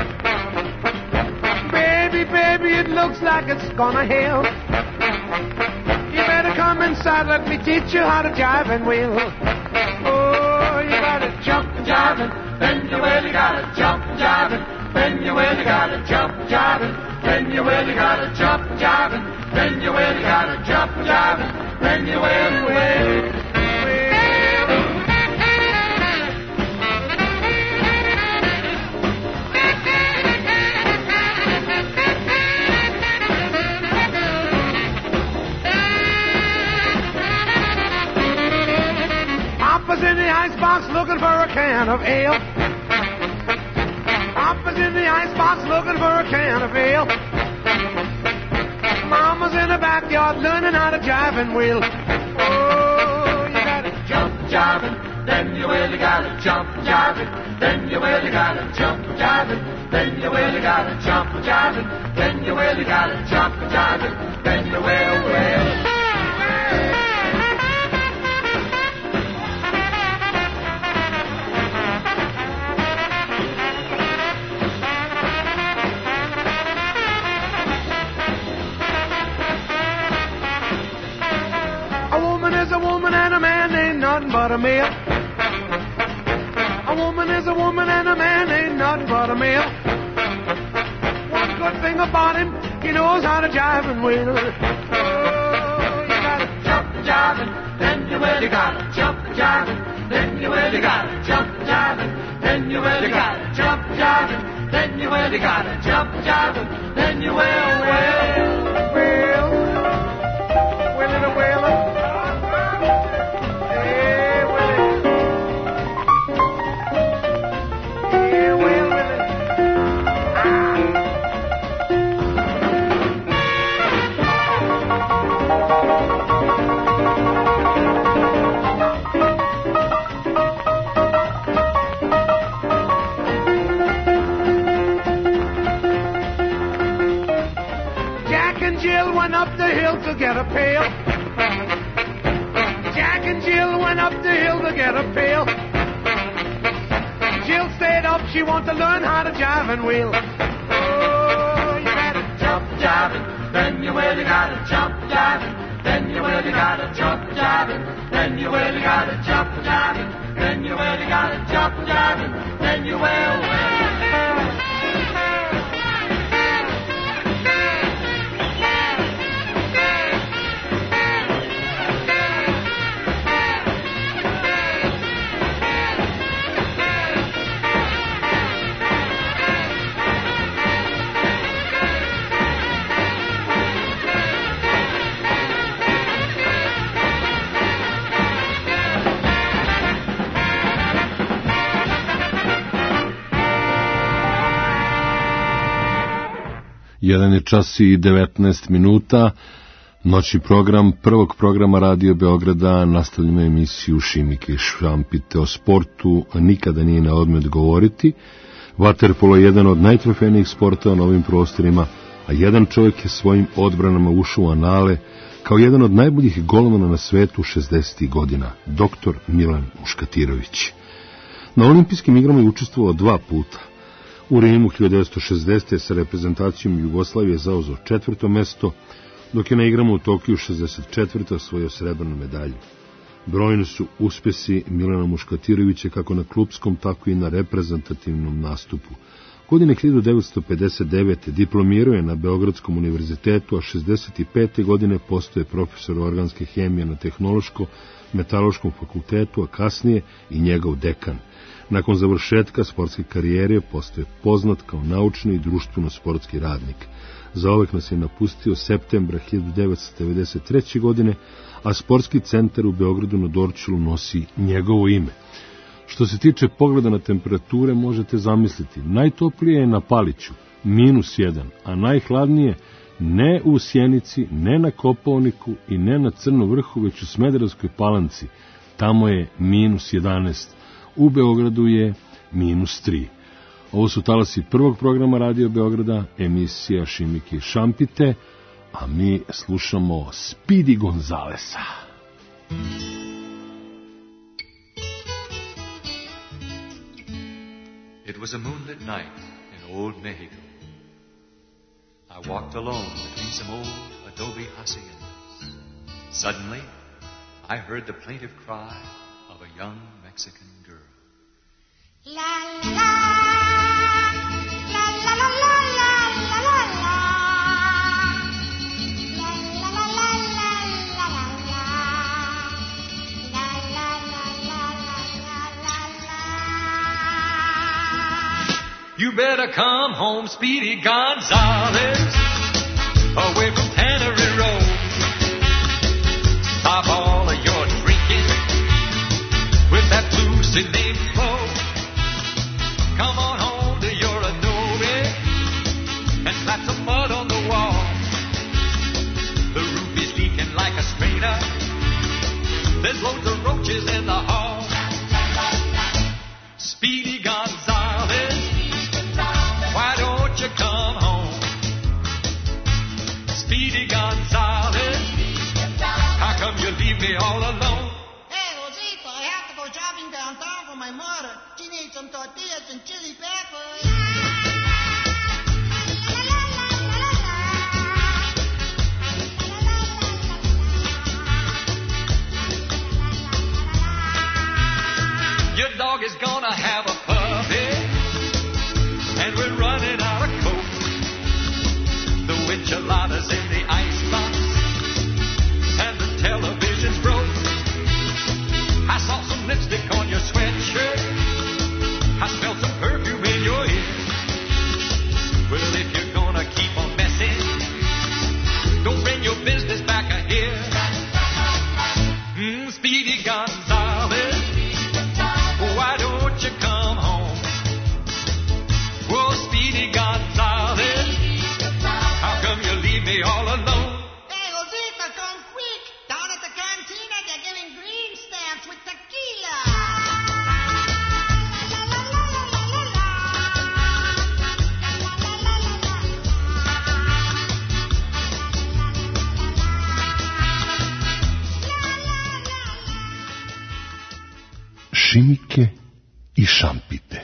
Baby, baby, it looks like it's gonna hail. You better come inside, let me teach you how to jive and wheel. Oh, you gotta jump and jive and then you really gotta jump and jive and then you really gotta jump and jive and then you really gotta jump and jive and then you really gotta jump and jive and then you really, really. Papa's in the icebox looking for a can of ale. Papa's in the icebox looking for a can of ale. Mama's in the backyard learning how to jive and wheel. Oh, you gotta jump jiving, then you really gotta jump jiving, then you really gotta jump jiving, then you really gotta jump jiving, then you really gotta jump jiving, then you will, will. A woman and a man ain't nothing but a male. A woman is a woman and a man ain't nothing but a male. One good thing about him, he knows how to jive and wheel. Oh, you gotta jump jiving, then you really gotta jump jiving, then you really gotta jump jiving, then you really gotta jump jiving, then you really gotta jump jiving, then you will, will, will, will it a will. Jill went up the hill to get a pail. Jack and Jill went up the hill to get a pail. Jill stayed up, she wanted to learn how to jive and wheel. Oh, you gotta jump jiving, then you really gotta jump jiving, then you really gotta jump jiving, then you really gotta jump jiving, then you really gotta jump jiving, then you will, will. Jedan je čas i devetnaest minuta, noćni program prvog programa Radio Beograda, nastavljamo emisiju Šimike i šampite o sportu, nikada nije na odmet govoriti. Vaterpolo je jedan od najtrofejnijih sporta na ovim prostorima, a jedan čovjek je svojim odbranama ušao u anale kao jedan od najboljih golmana na svetu šezdesetih godina, doktor Milan Muškatirović. Na olimpijskim igrama je učestvovao dva puta. U Rimu hiljadu devetsto šezdesete. sa reprezentacijom Jugoslavije zauzeo četvrto mesto, dok je na igrama u Tokiju šezdeset četvrte. osvojio srebrnu medalju. Brojni su uspjesi Milana Muškatirovića kako na klupskom, tako i na reprezentativnom nastupu. Godine hiljadu devetsto pedeset devete. diplomirao je na Beogradskom univerzitetu, a šezdeset pete. godine postaje profesor organske hemije na Tehnološko-metaloškom fakultetu, a kasnije i njegov dekan. Nakon završetka sportske karijere postaje poznat kao naučni i društveno-sportski radnik. Zaovek nas je napustio septembra hiljadu devetsto devedeset treće. godine, a sportski centar u Beogradu na Dorćolu nosi njegovo ime. Što se tiče pogleda na temperature, možete zamisliti, najtoplije je na Paliću, minus jedan, a najhladnije ne u Sjenici, ne na Kopaoniku i ne na Crnom vrhu, već u Smederevskoj Palanci. Tamo je minus jedanaest. U Beogradu je minus tri. Ovo su talasi prvog programa Radio Beograda, emisija Šimike i Šampite, a mi slušamo Speedy Gonzalesa. It was a moonlit night in old Mexico. I walked alone between some old adobe haciendas. Suddenly, I heard the plaintive cry of a young Mexican girl. La la la la la la la la la la la la la la la You better come home, Speedy Gonzales, away from Tannery Road. Stop all of your drinking with that Lucy named Flo. Come on home to your Adobe and slap some mud on the wall. The roof is leaking like a strainer. There's loads of roaches in the hall. Speedy Gonzales, why don't you come home? Speedy Gonzales, how come you leave me all alone? Hey, Rosita, I have to go shopping downtown for my mother. She needs some tortillas and chili peppers. Your dog is gonna have a puppy, and we're running out of coke. The enchiladas in the icebox, and the television's broke. I saw some lipstick on your sweatshirt. I smelled some perfume in your ear. Well, if you're gonna keep on messing, don't bring your business back here. Mm, Speedy Gonzales, why don't you come home? Whoa, Speedy Gonzales, how come you leave me all alone? Hey, Rosita, come quick. Down at the cantina, they're giving green stamps with tequila. Šimike i Šampite.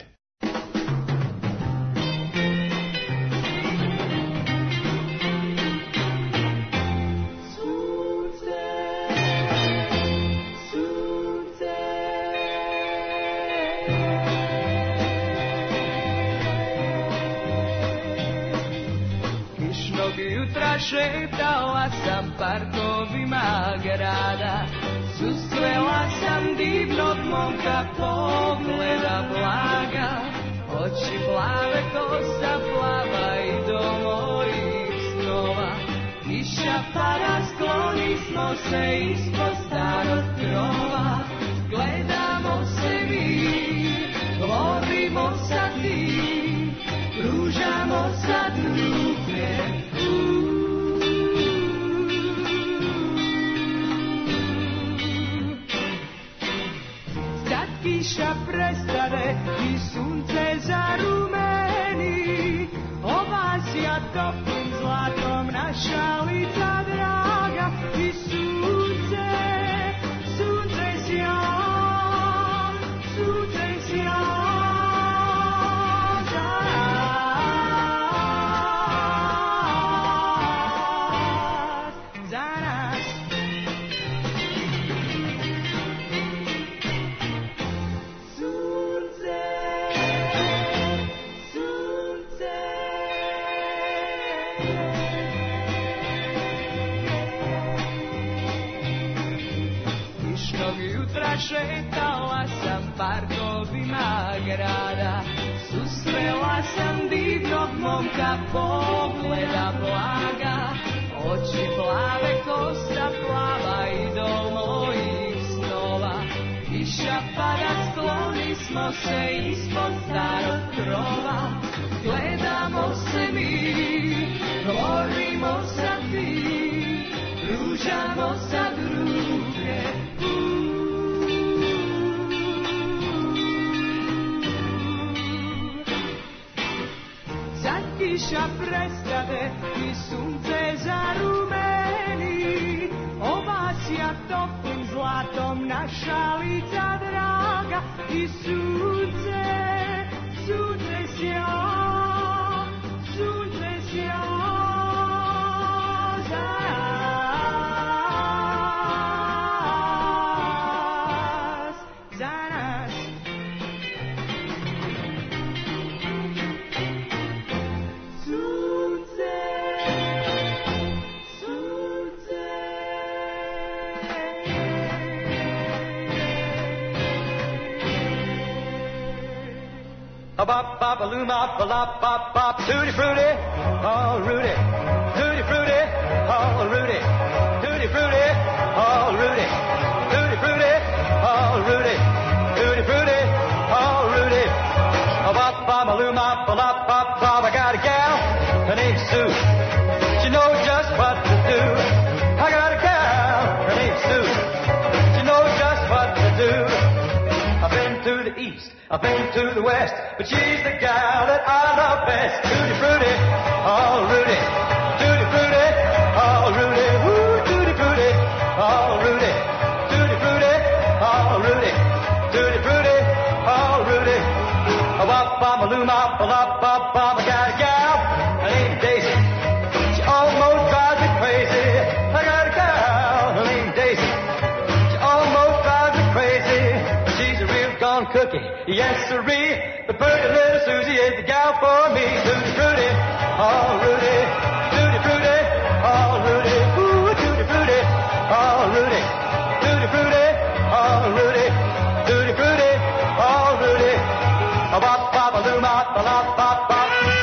Kišnog jutra šetala sam parkovima grada. Susrela sam divnog momka, pogleda blaga. Oči plave, kosa plava i do mojih snova. Kiša pada, skloni smo se ispod starog krova. Gledamo se mi, volimo sa tim, pružamo sad ruke. Sad kiša prestane i sunce zarumeni, ovasja toplim zlatom naša lica draga. I sunce, sunce sja, sunce sja za nas, za nas. Sunce, sunce. Kišnog jutra šetala sam parkovima grada. Susrela sam divnog momka, pogleda blaga. Oči plave, kosa plava i do mojih snova. Kiša pada, skloni smo se ispod starog krova. Gledamo se mi, govorimo sa tim, pružamo sad ruke. kiša prestade i sunce zarumeni, ovasja toplim zlatom naša lica draga i sunce, sunce sja, sunce sja za nas, za nas. Sunce, sunce. A bop bop a loom bop a lop bop bop tutti frutti, oh Rudy, tutti frutti, oh Rudy, tutti frutti, oh Rudy, tutti frutti, oh Rudy, tutti frutti, oh Rudy. A bop bop a loom bop a lop bop bop. I got a gal, her name's Sue. She knows just what to do. I got a gal, her name's Sue. She knows just what to do. I've been to the east, I've been to the west, but she's the gal that I love best. Tutti frutti, oh Rudy, tutti frutti, oh Rudy, woo, tutti frutti, oh Rudy, tutti frutti, oh Rudy, tutti frutti, oh Rudy. A wop bop a loom bop a lop bop bop. I got a gal, her name's Daisy. She almost drives me crazy. I got a gal, her name's Daisy. She almost drives me crazy. She's a real gone cookie, yes sirree. The pretty little Susie is the gal for me. Tutti frutti, oh Rudy, tutti frutti, oh Rudy, ooh tutti frutti, oh Rudy, tutti frutti, oh Rudy, tutti frutti, oh Rudy. A bop bop a loom bop a lop bop bop.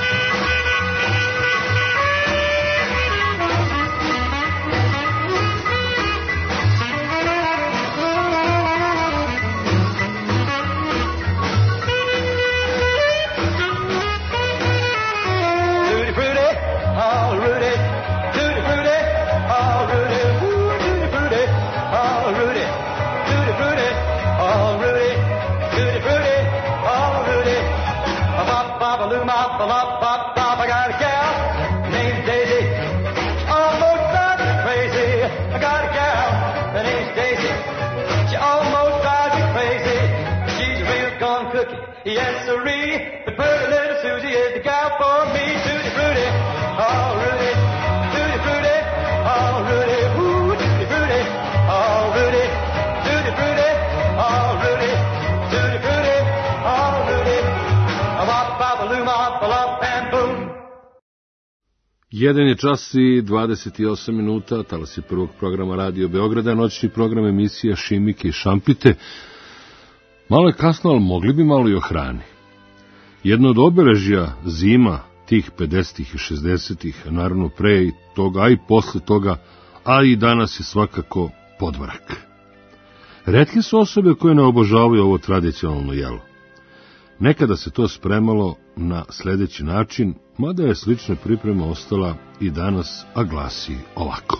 I got a gal named Daisy. She almost drives me crazy. I got a gal, her name's Daisy. She almost drives me crazy. She's a real gone cookie, yes sirree. The pretty little Susie is the gal for me. Tutti frutti, oh Rudy, tutti frutti, oh Rudy, ooh tutti frutti, oh Rudy, tutti frutti, oh Rudy, tutti frutti, oh Rudy. A bop bop a loom bop a lop and boom. Jedan je čas i dvadeset osam minuta, talas je prvog programa Radio Beograda, noćni program emisija Šimike i Šampite. Malo je kasno, ali mogli bi malo i o hrani. Jedno od obeležja zima tih pedesetih i šezdesetih, naravno pre i toga, a i posle toga, a i danas je svakako podvorak. Retke su osobe koje ne obožavaju ovo tradicionalno jelo. Nekada se to spremalo na sledeći način, mada je slična priprema ostala i danas, a glasi ovako.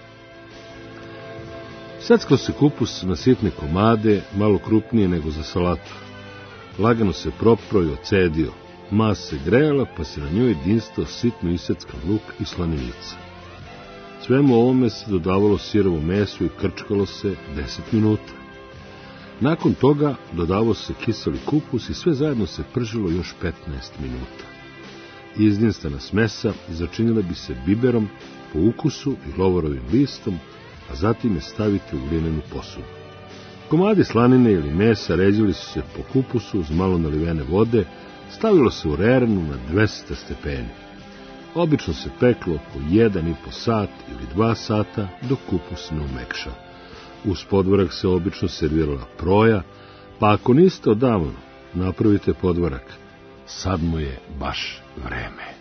Seckao se kupus na sitne komade, malo krupnije nego za salatu. Lagano se propro i ocedio, masa se grejala, pa se na njoj jedinstvo sitno iseckan luk i slanenica. Svemu ovome se dodavalo sirovo meso i krčkalo se deset minuta. Nakon toga dodavao se kiseli kupus i sve zajedno se pržilo još petnaest minuta. Izdinstvena smesa začinila bi se biberom po ukusu i lovorovim listom, a zatim je stavite u glinenu posudu. Komadi slanine ili mesa ređali su se po kupusu uz malo nalivene vode, stavilo se u rernu na dvesta stepeni. Obično se peklo oko jedan i po sat ili dva sata dok kupus ne umekša. Uz podvorak se obično servirala proja, pa ako niste odavno, napravite podvorak. Sad mu je baš vreme.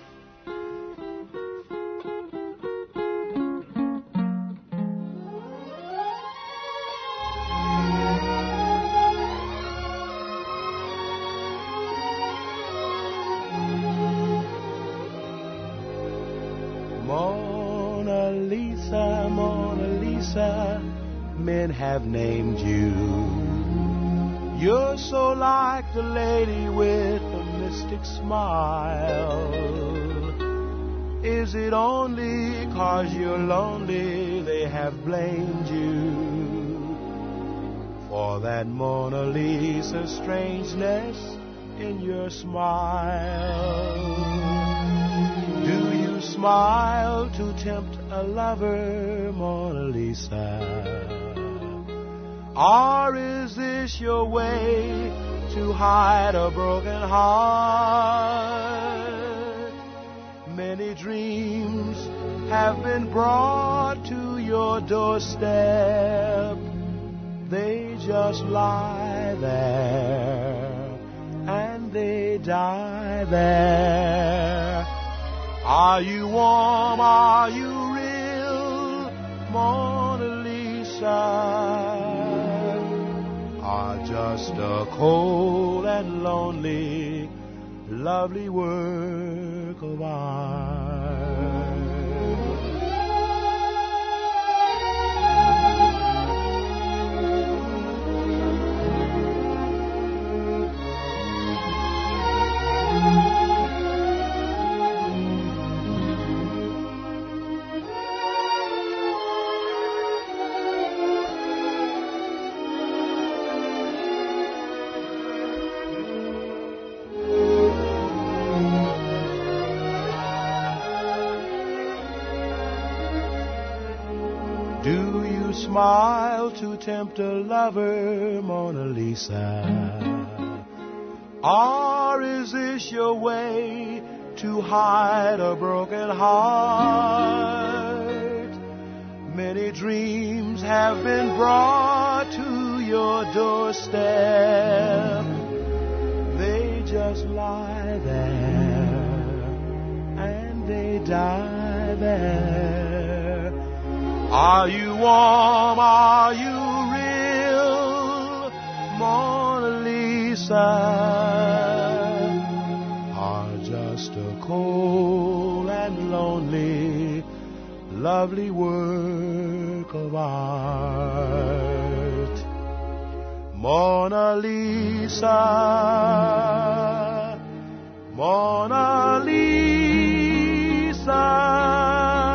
Mona Lisa, Mona Lisa, men have named you. You're so like the lady with a mystic smile. Is it only 'cause you're lonely they have blamed you for that Mona Lisa strangeness in your smile? Do you smile to tempt a lover, Mona Lisa? Or is this your way to hide a broken heart? Many dreams have been brought to your doorstep. They just lie there and they die there. Are you warm? Are you real, Mona Lisa? Or just a cold and lonely, lovely work of art? Smile to tempt a lover, Mona Lisa? Or is this your way to hide a broken heart? Many dreams have been brought to your doorstep. They just lie there and they die there. Are you warm? Are you real, Mona Lisa? Or just a cold and lonely, lovely work of art? Mona Lisa, Mona Lisa.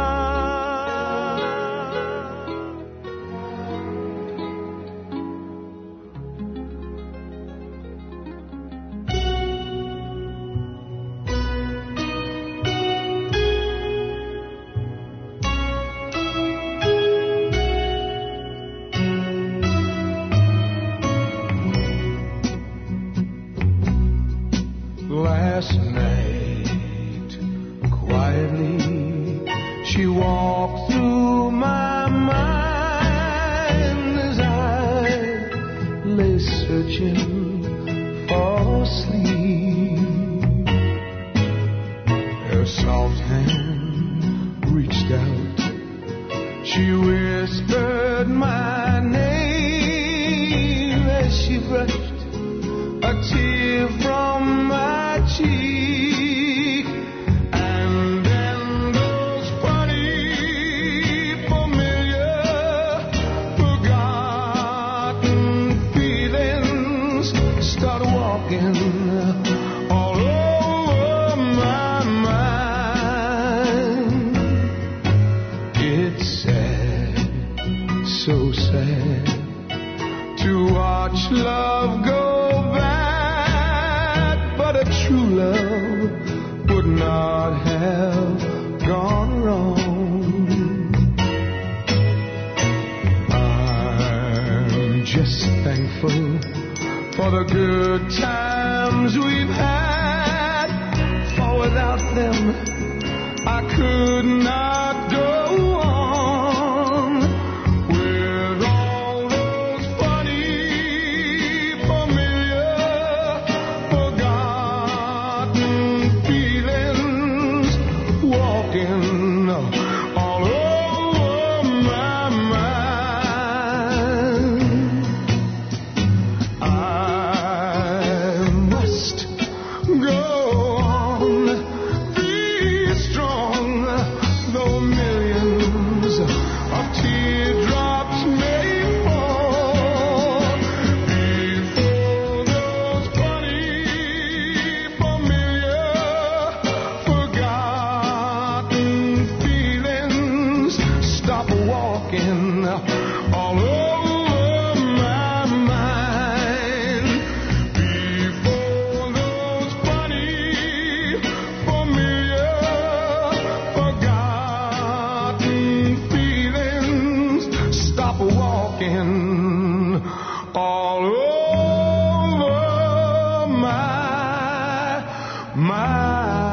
Last night, quietly, she walked through my mind as I lay searching for sleep. Her soft hand reached out, she whispered my name as she brushed a tear from my cheek, and then those funny, familiar, forgotten feelings start walking all over my mind. It's sad, so sad, to watch love go bad, but a true love would not have gone wrong. I'm just thankful for the good times we've had, for without them I could not go on. With all those funny, familiar, forgotten feelings walking all over my mind, I must go on, be strong, though a million walking all over my, my.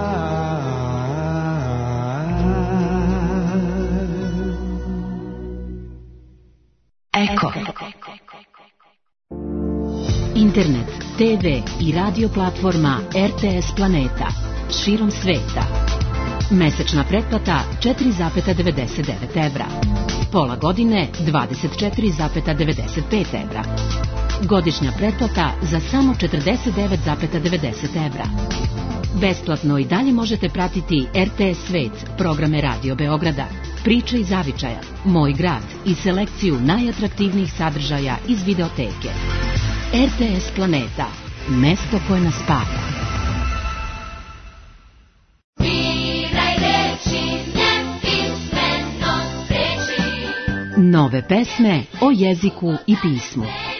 Eko. Internet, te ve i radio platforma R T S Planeta širom sveta. Mesečna pretplata četiri zarez devedeset devet evra. Pola godine dvadeset četiri zarez devedeset pet evra. Godišnja pretplata za samo četrdeset devet zarez devedeset evra. Besplatno i dalje možete pratiti R T S Svet, programe Radio Beograda, Priče iz zavičaja, Moj grad i selekciju najatraktivnijih sadržaja iz videoteke. R T S Planeta, mesto koje nas spaja. Nove pesme o jeziku i pismu.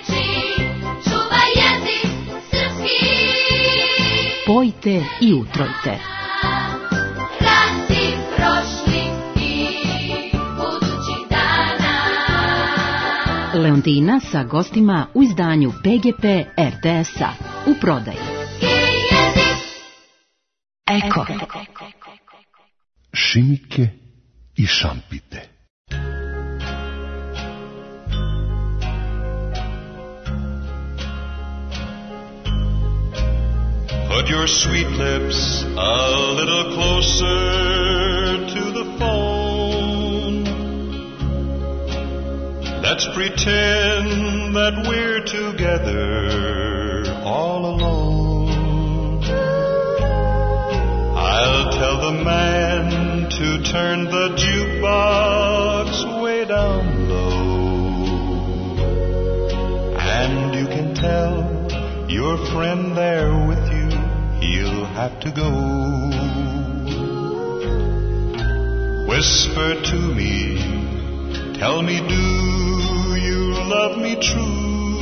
Pojte i utrojte. Leontina sa gostima u izdanju P G P R T S-a u prodaji. Eko. Šimike i šampite. Put your sweet lips a little closer to the phone. Let's pretend that we're together all alone. I'll tell the man to turn the jukebox way down low. And you can tell your friend there with you, he'll have to go. Whisper to me, tell me, do you love me true?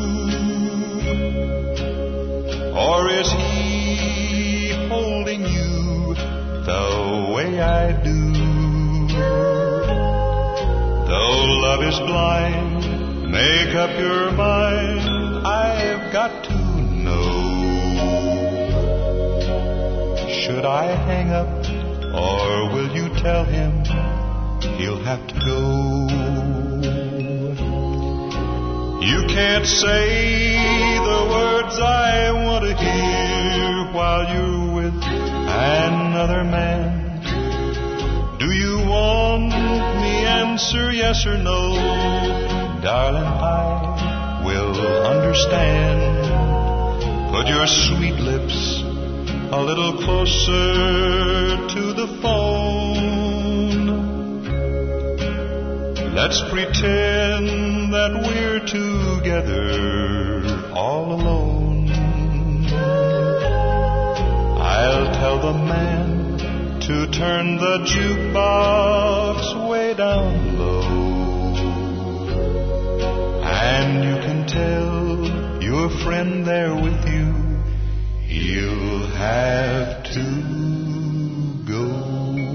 Or is he holding you the way I do? Though love is blind, make up your mind, I've got to know. Should I hang up, or will you tell him he'll have to go? You can't say the words I want to hear while you're with another man. Do you want me answer yes or no? Darling, I will understand. Put your sweet lips a little closer to the phone. Let's pretend that we're together all alone. I'll tell the man to turn the jukebox way down low. And you can tell your friend there with you, you'll have to go.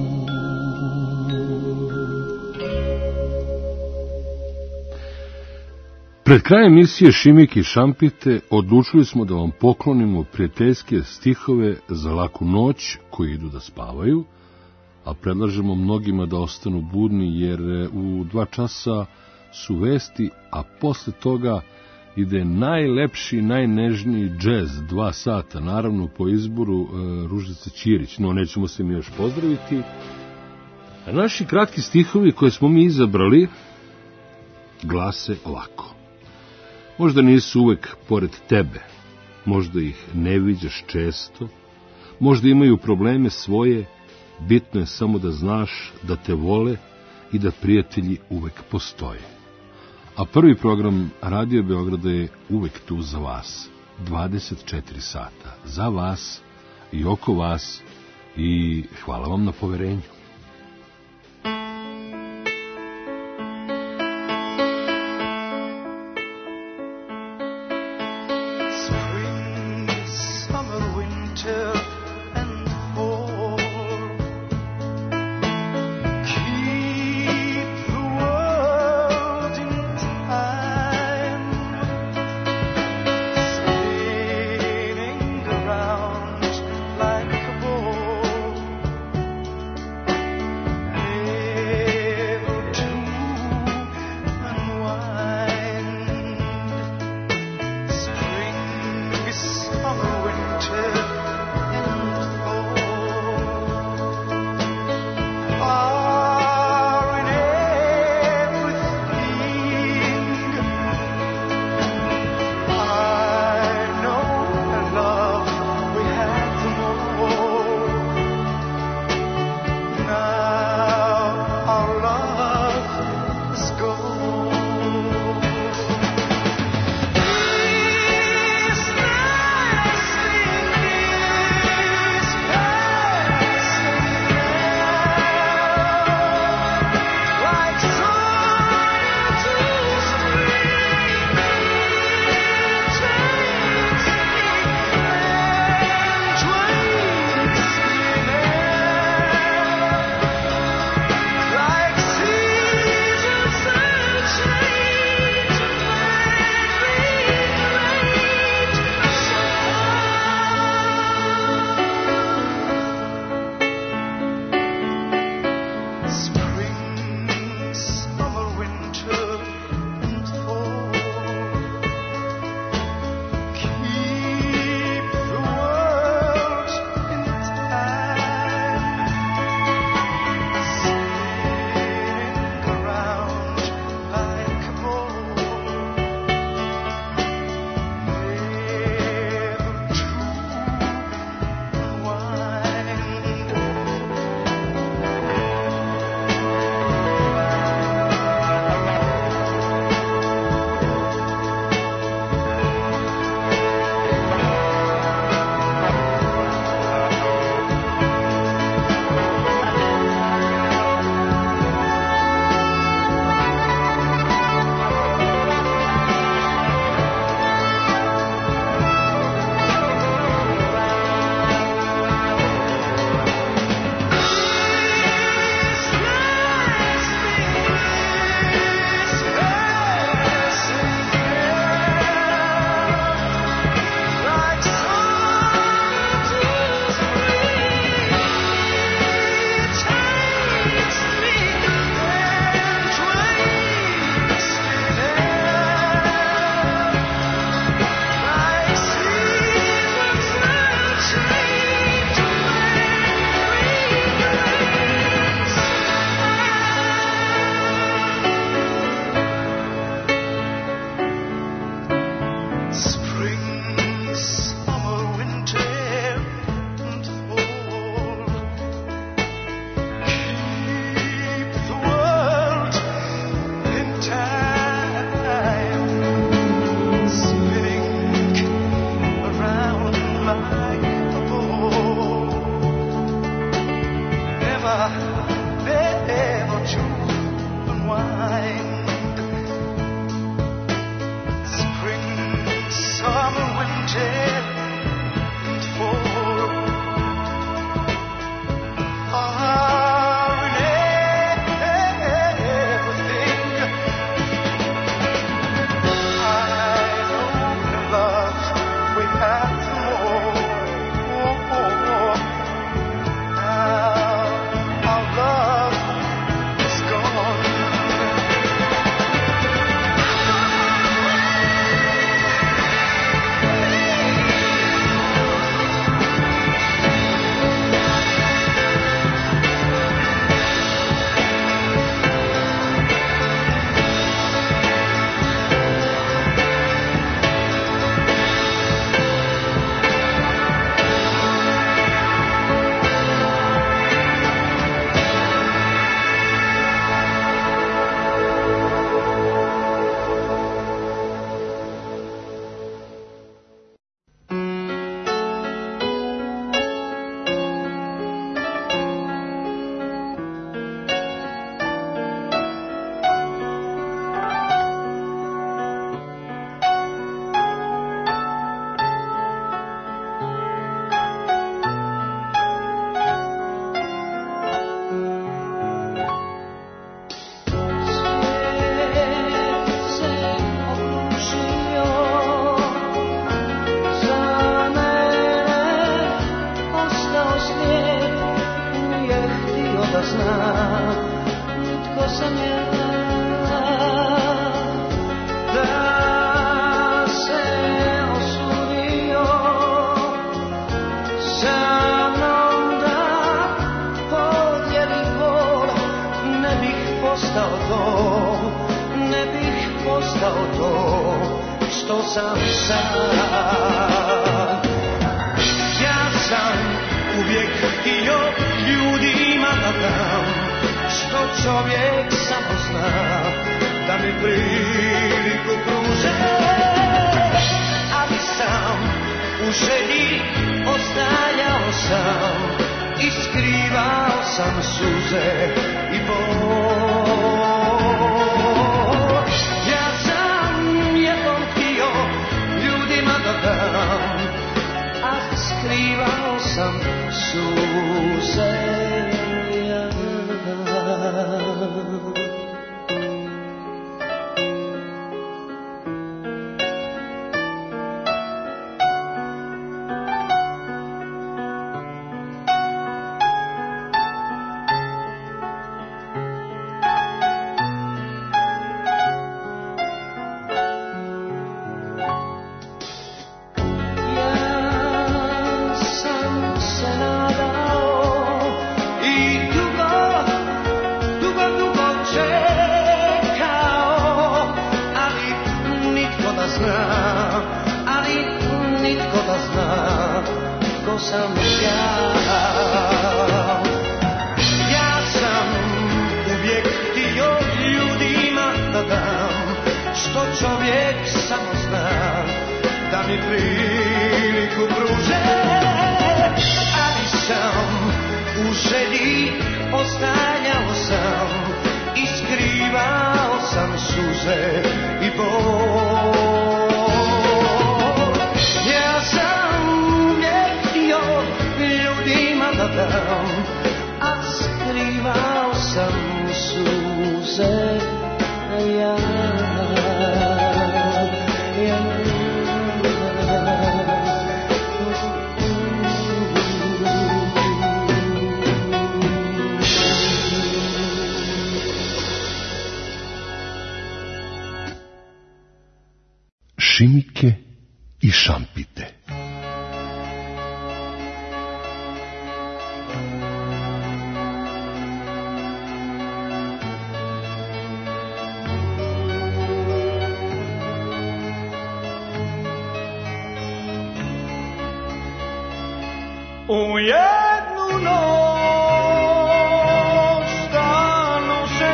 Pred krajem emisije Šimike i šampite odlučili smo da vam poklonimo prijateljske stihove za laku noć koji idu da spavaju, a predlažemo mnogima da ostanu budni jer u dva časa su vesti, a posle toga ide najlepši, najnežniji džez, dva sata, naravno po izboru e, Ružice Ćirić, no nećemo se mi još pozdraviti. A naši kratki stihovi koje smo mi izabrali glase ovako. Možda nisu uvek pored tebe, možda ih ne viđaš često, možda imaju probleme svoje, bitno je samo da znaš da te vole i da prijatelji uvek postoje. A prvi program Radio Beograda je uvek tu za vas, dvadeset četiri sata, za vas i oko vas, i hvala vam na poverenju. Keep the world in time. Spring, summer, winter, and fall. Keep the world in time, spinning around like a ball. Never, never to unwind. Spring, summer, winter, and fall are in everything. I know the love we had more. Now our love is gone. Šimike i šampite. U jednu noć stalno se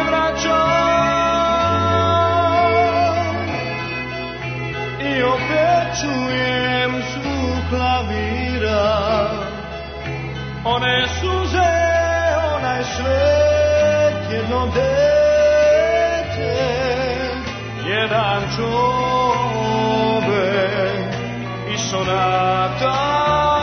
vraćam i opet čujem zvuk klavira, one suze, onaj svet, jedno dete, jedan čovek i sonata.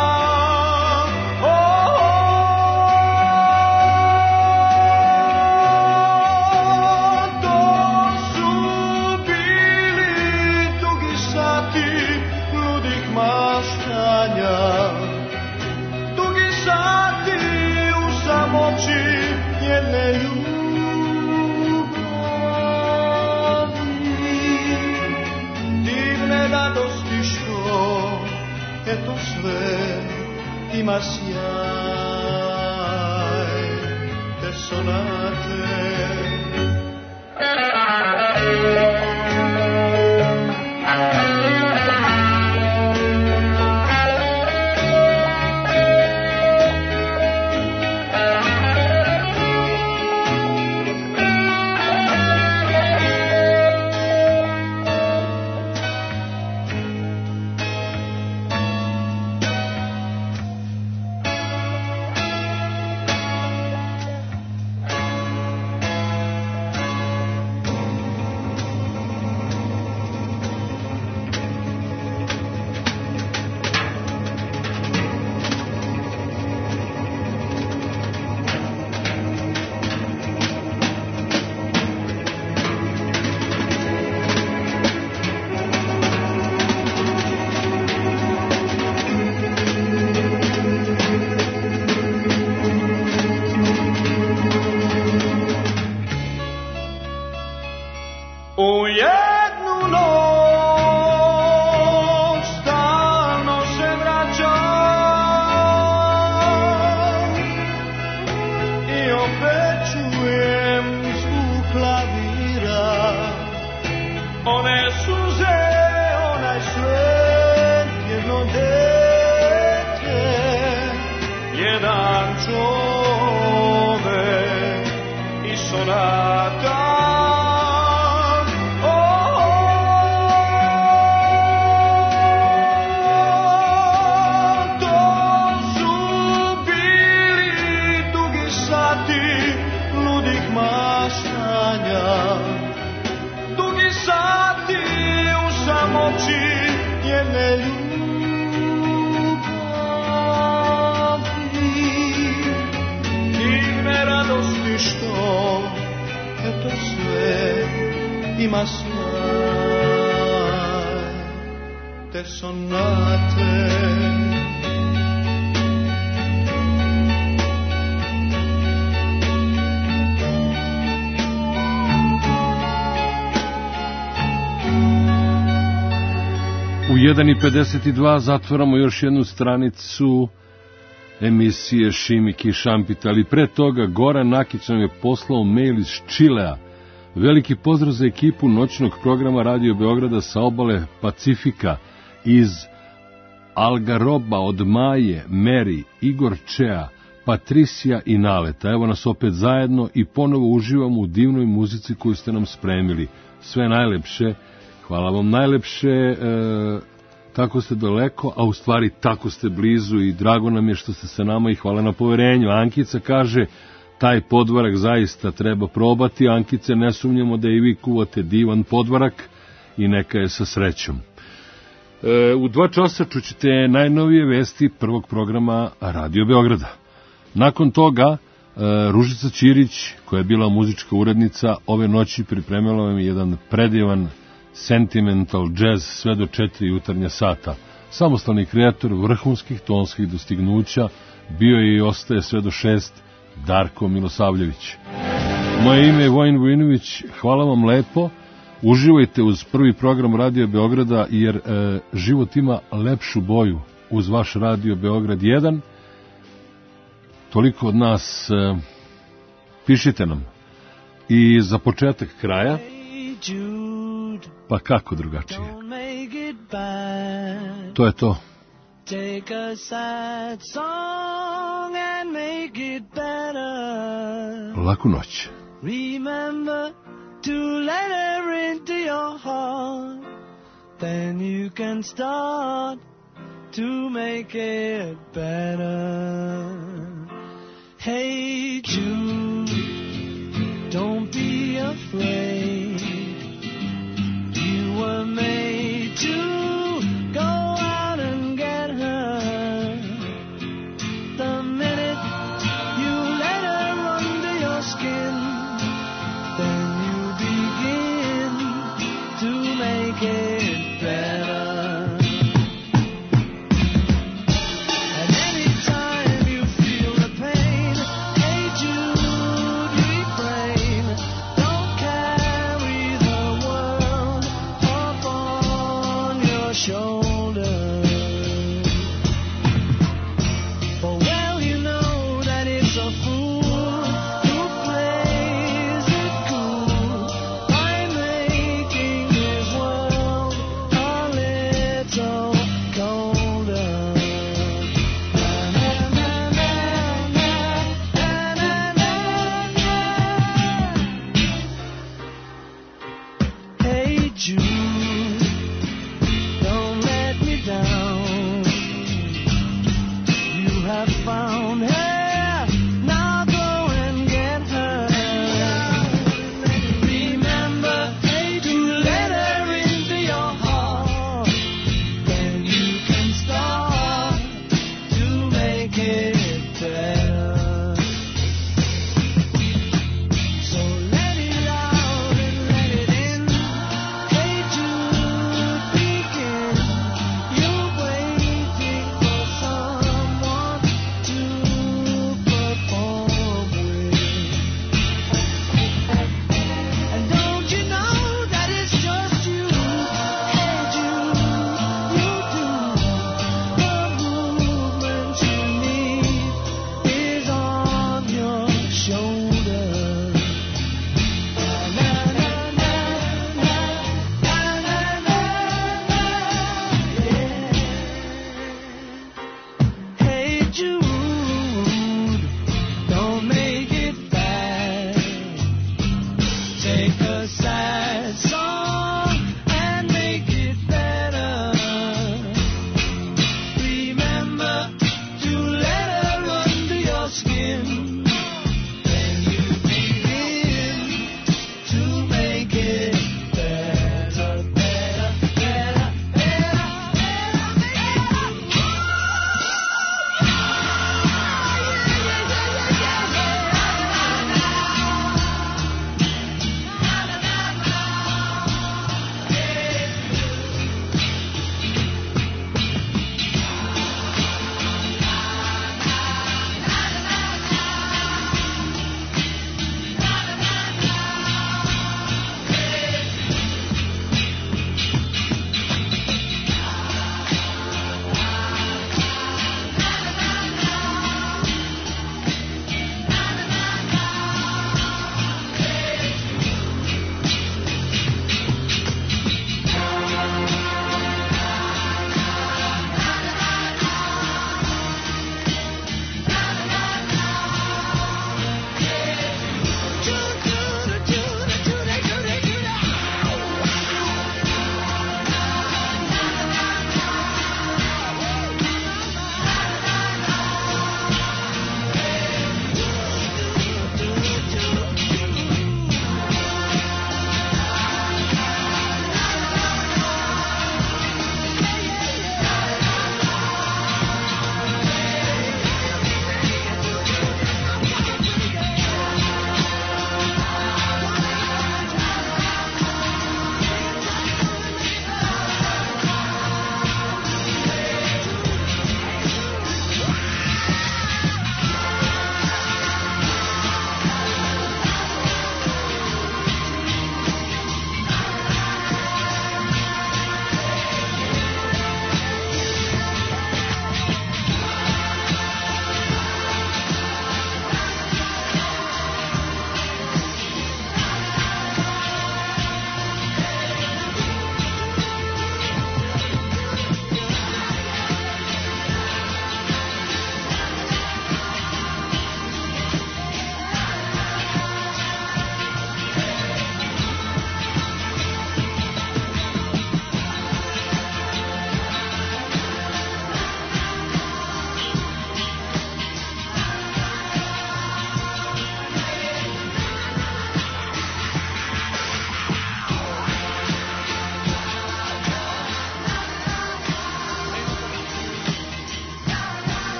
Ima sjaj te sonate. Ima sjaj te sonate. U jedan i pedeset dva zatvaramo još jednu stranicu emisije Šimik i Šampit, ali pre toga Goran Nakić nam je poslao mail iz Čilea. Veliki pozdrav za ekipu noćnog programa Radio Beograda sa obale Pacifika iz Algaroba od Maje, Meri, Igor Čea, Patricija i Naleta. Evo nas opet zajedno i ponovo uživamo u divnoj muzici koju ste nam spremili. Sve najlepše, hvala vam najlepše, e, tako ste daleko, a u stvari tako ste blizu i drago nam je što ste sa nama i hvala na poverenju. Ankica kaže, taj podvarak zaista treba probati. Ankice, ne sumnjamo da i vi kuvate divan podvarak i neka je sa srećom. E, u dva časa čućete najnovije vesti prvog programa Radio Beograda. Nakon toga, e, Ružica Ćirić, koja je bila muzička urednica, ove noći pripremila vam jedan predivan sentimental jazz sve do četiri jutarnja sata. Samostalni kreator vrhunskih tonskih dostignuća, bio je i ostaje sve do šest, Darko Milosavljević. Moje ime je Vojin Vojinović, hvala vam lepo, uživajte uz prvi program Radio Beograda, jer e, život ima lepšu boju uz vaš Radio Beograd jedan. Toliko od nas, e, pišite nam. I za početak kraja, pa kako drugačije? To je to. Take a sad song and make it better. Laku noć. Remember to let her into your heart. Then you can start to make it better. Hey Jude, don't be afraid.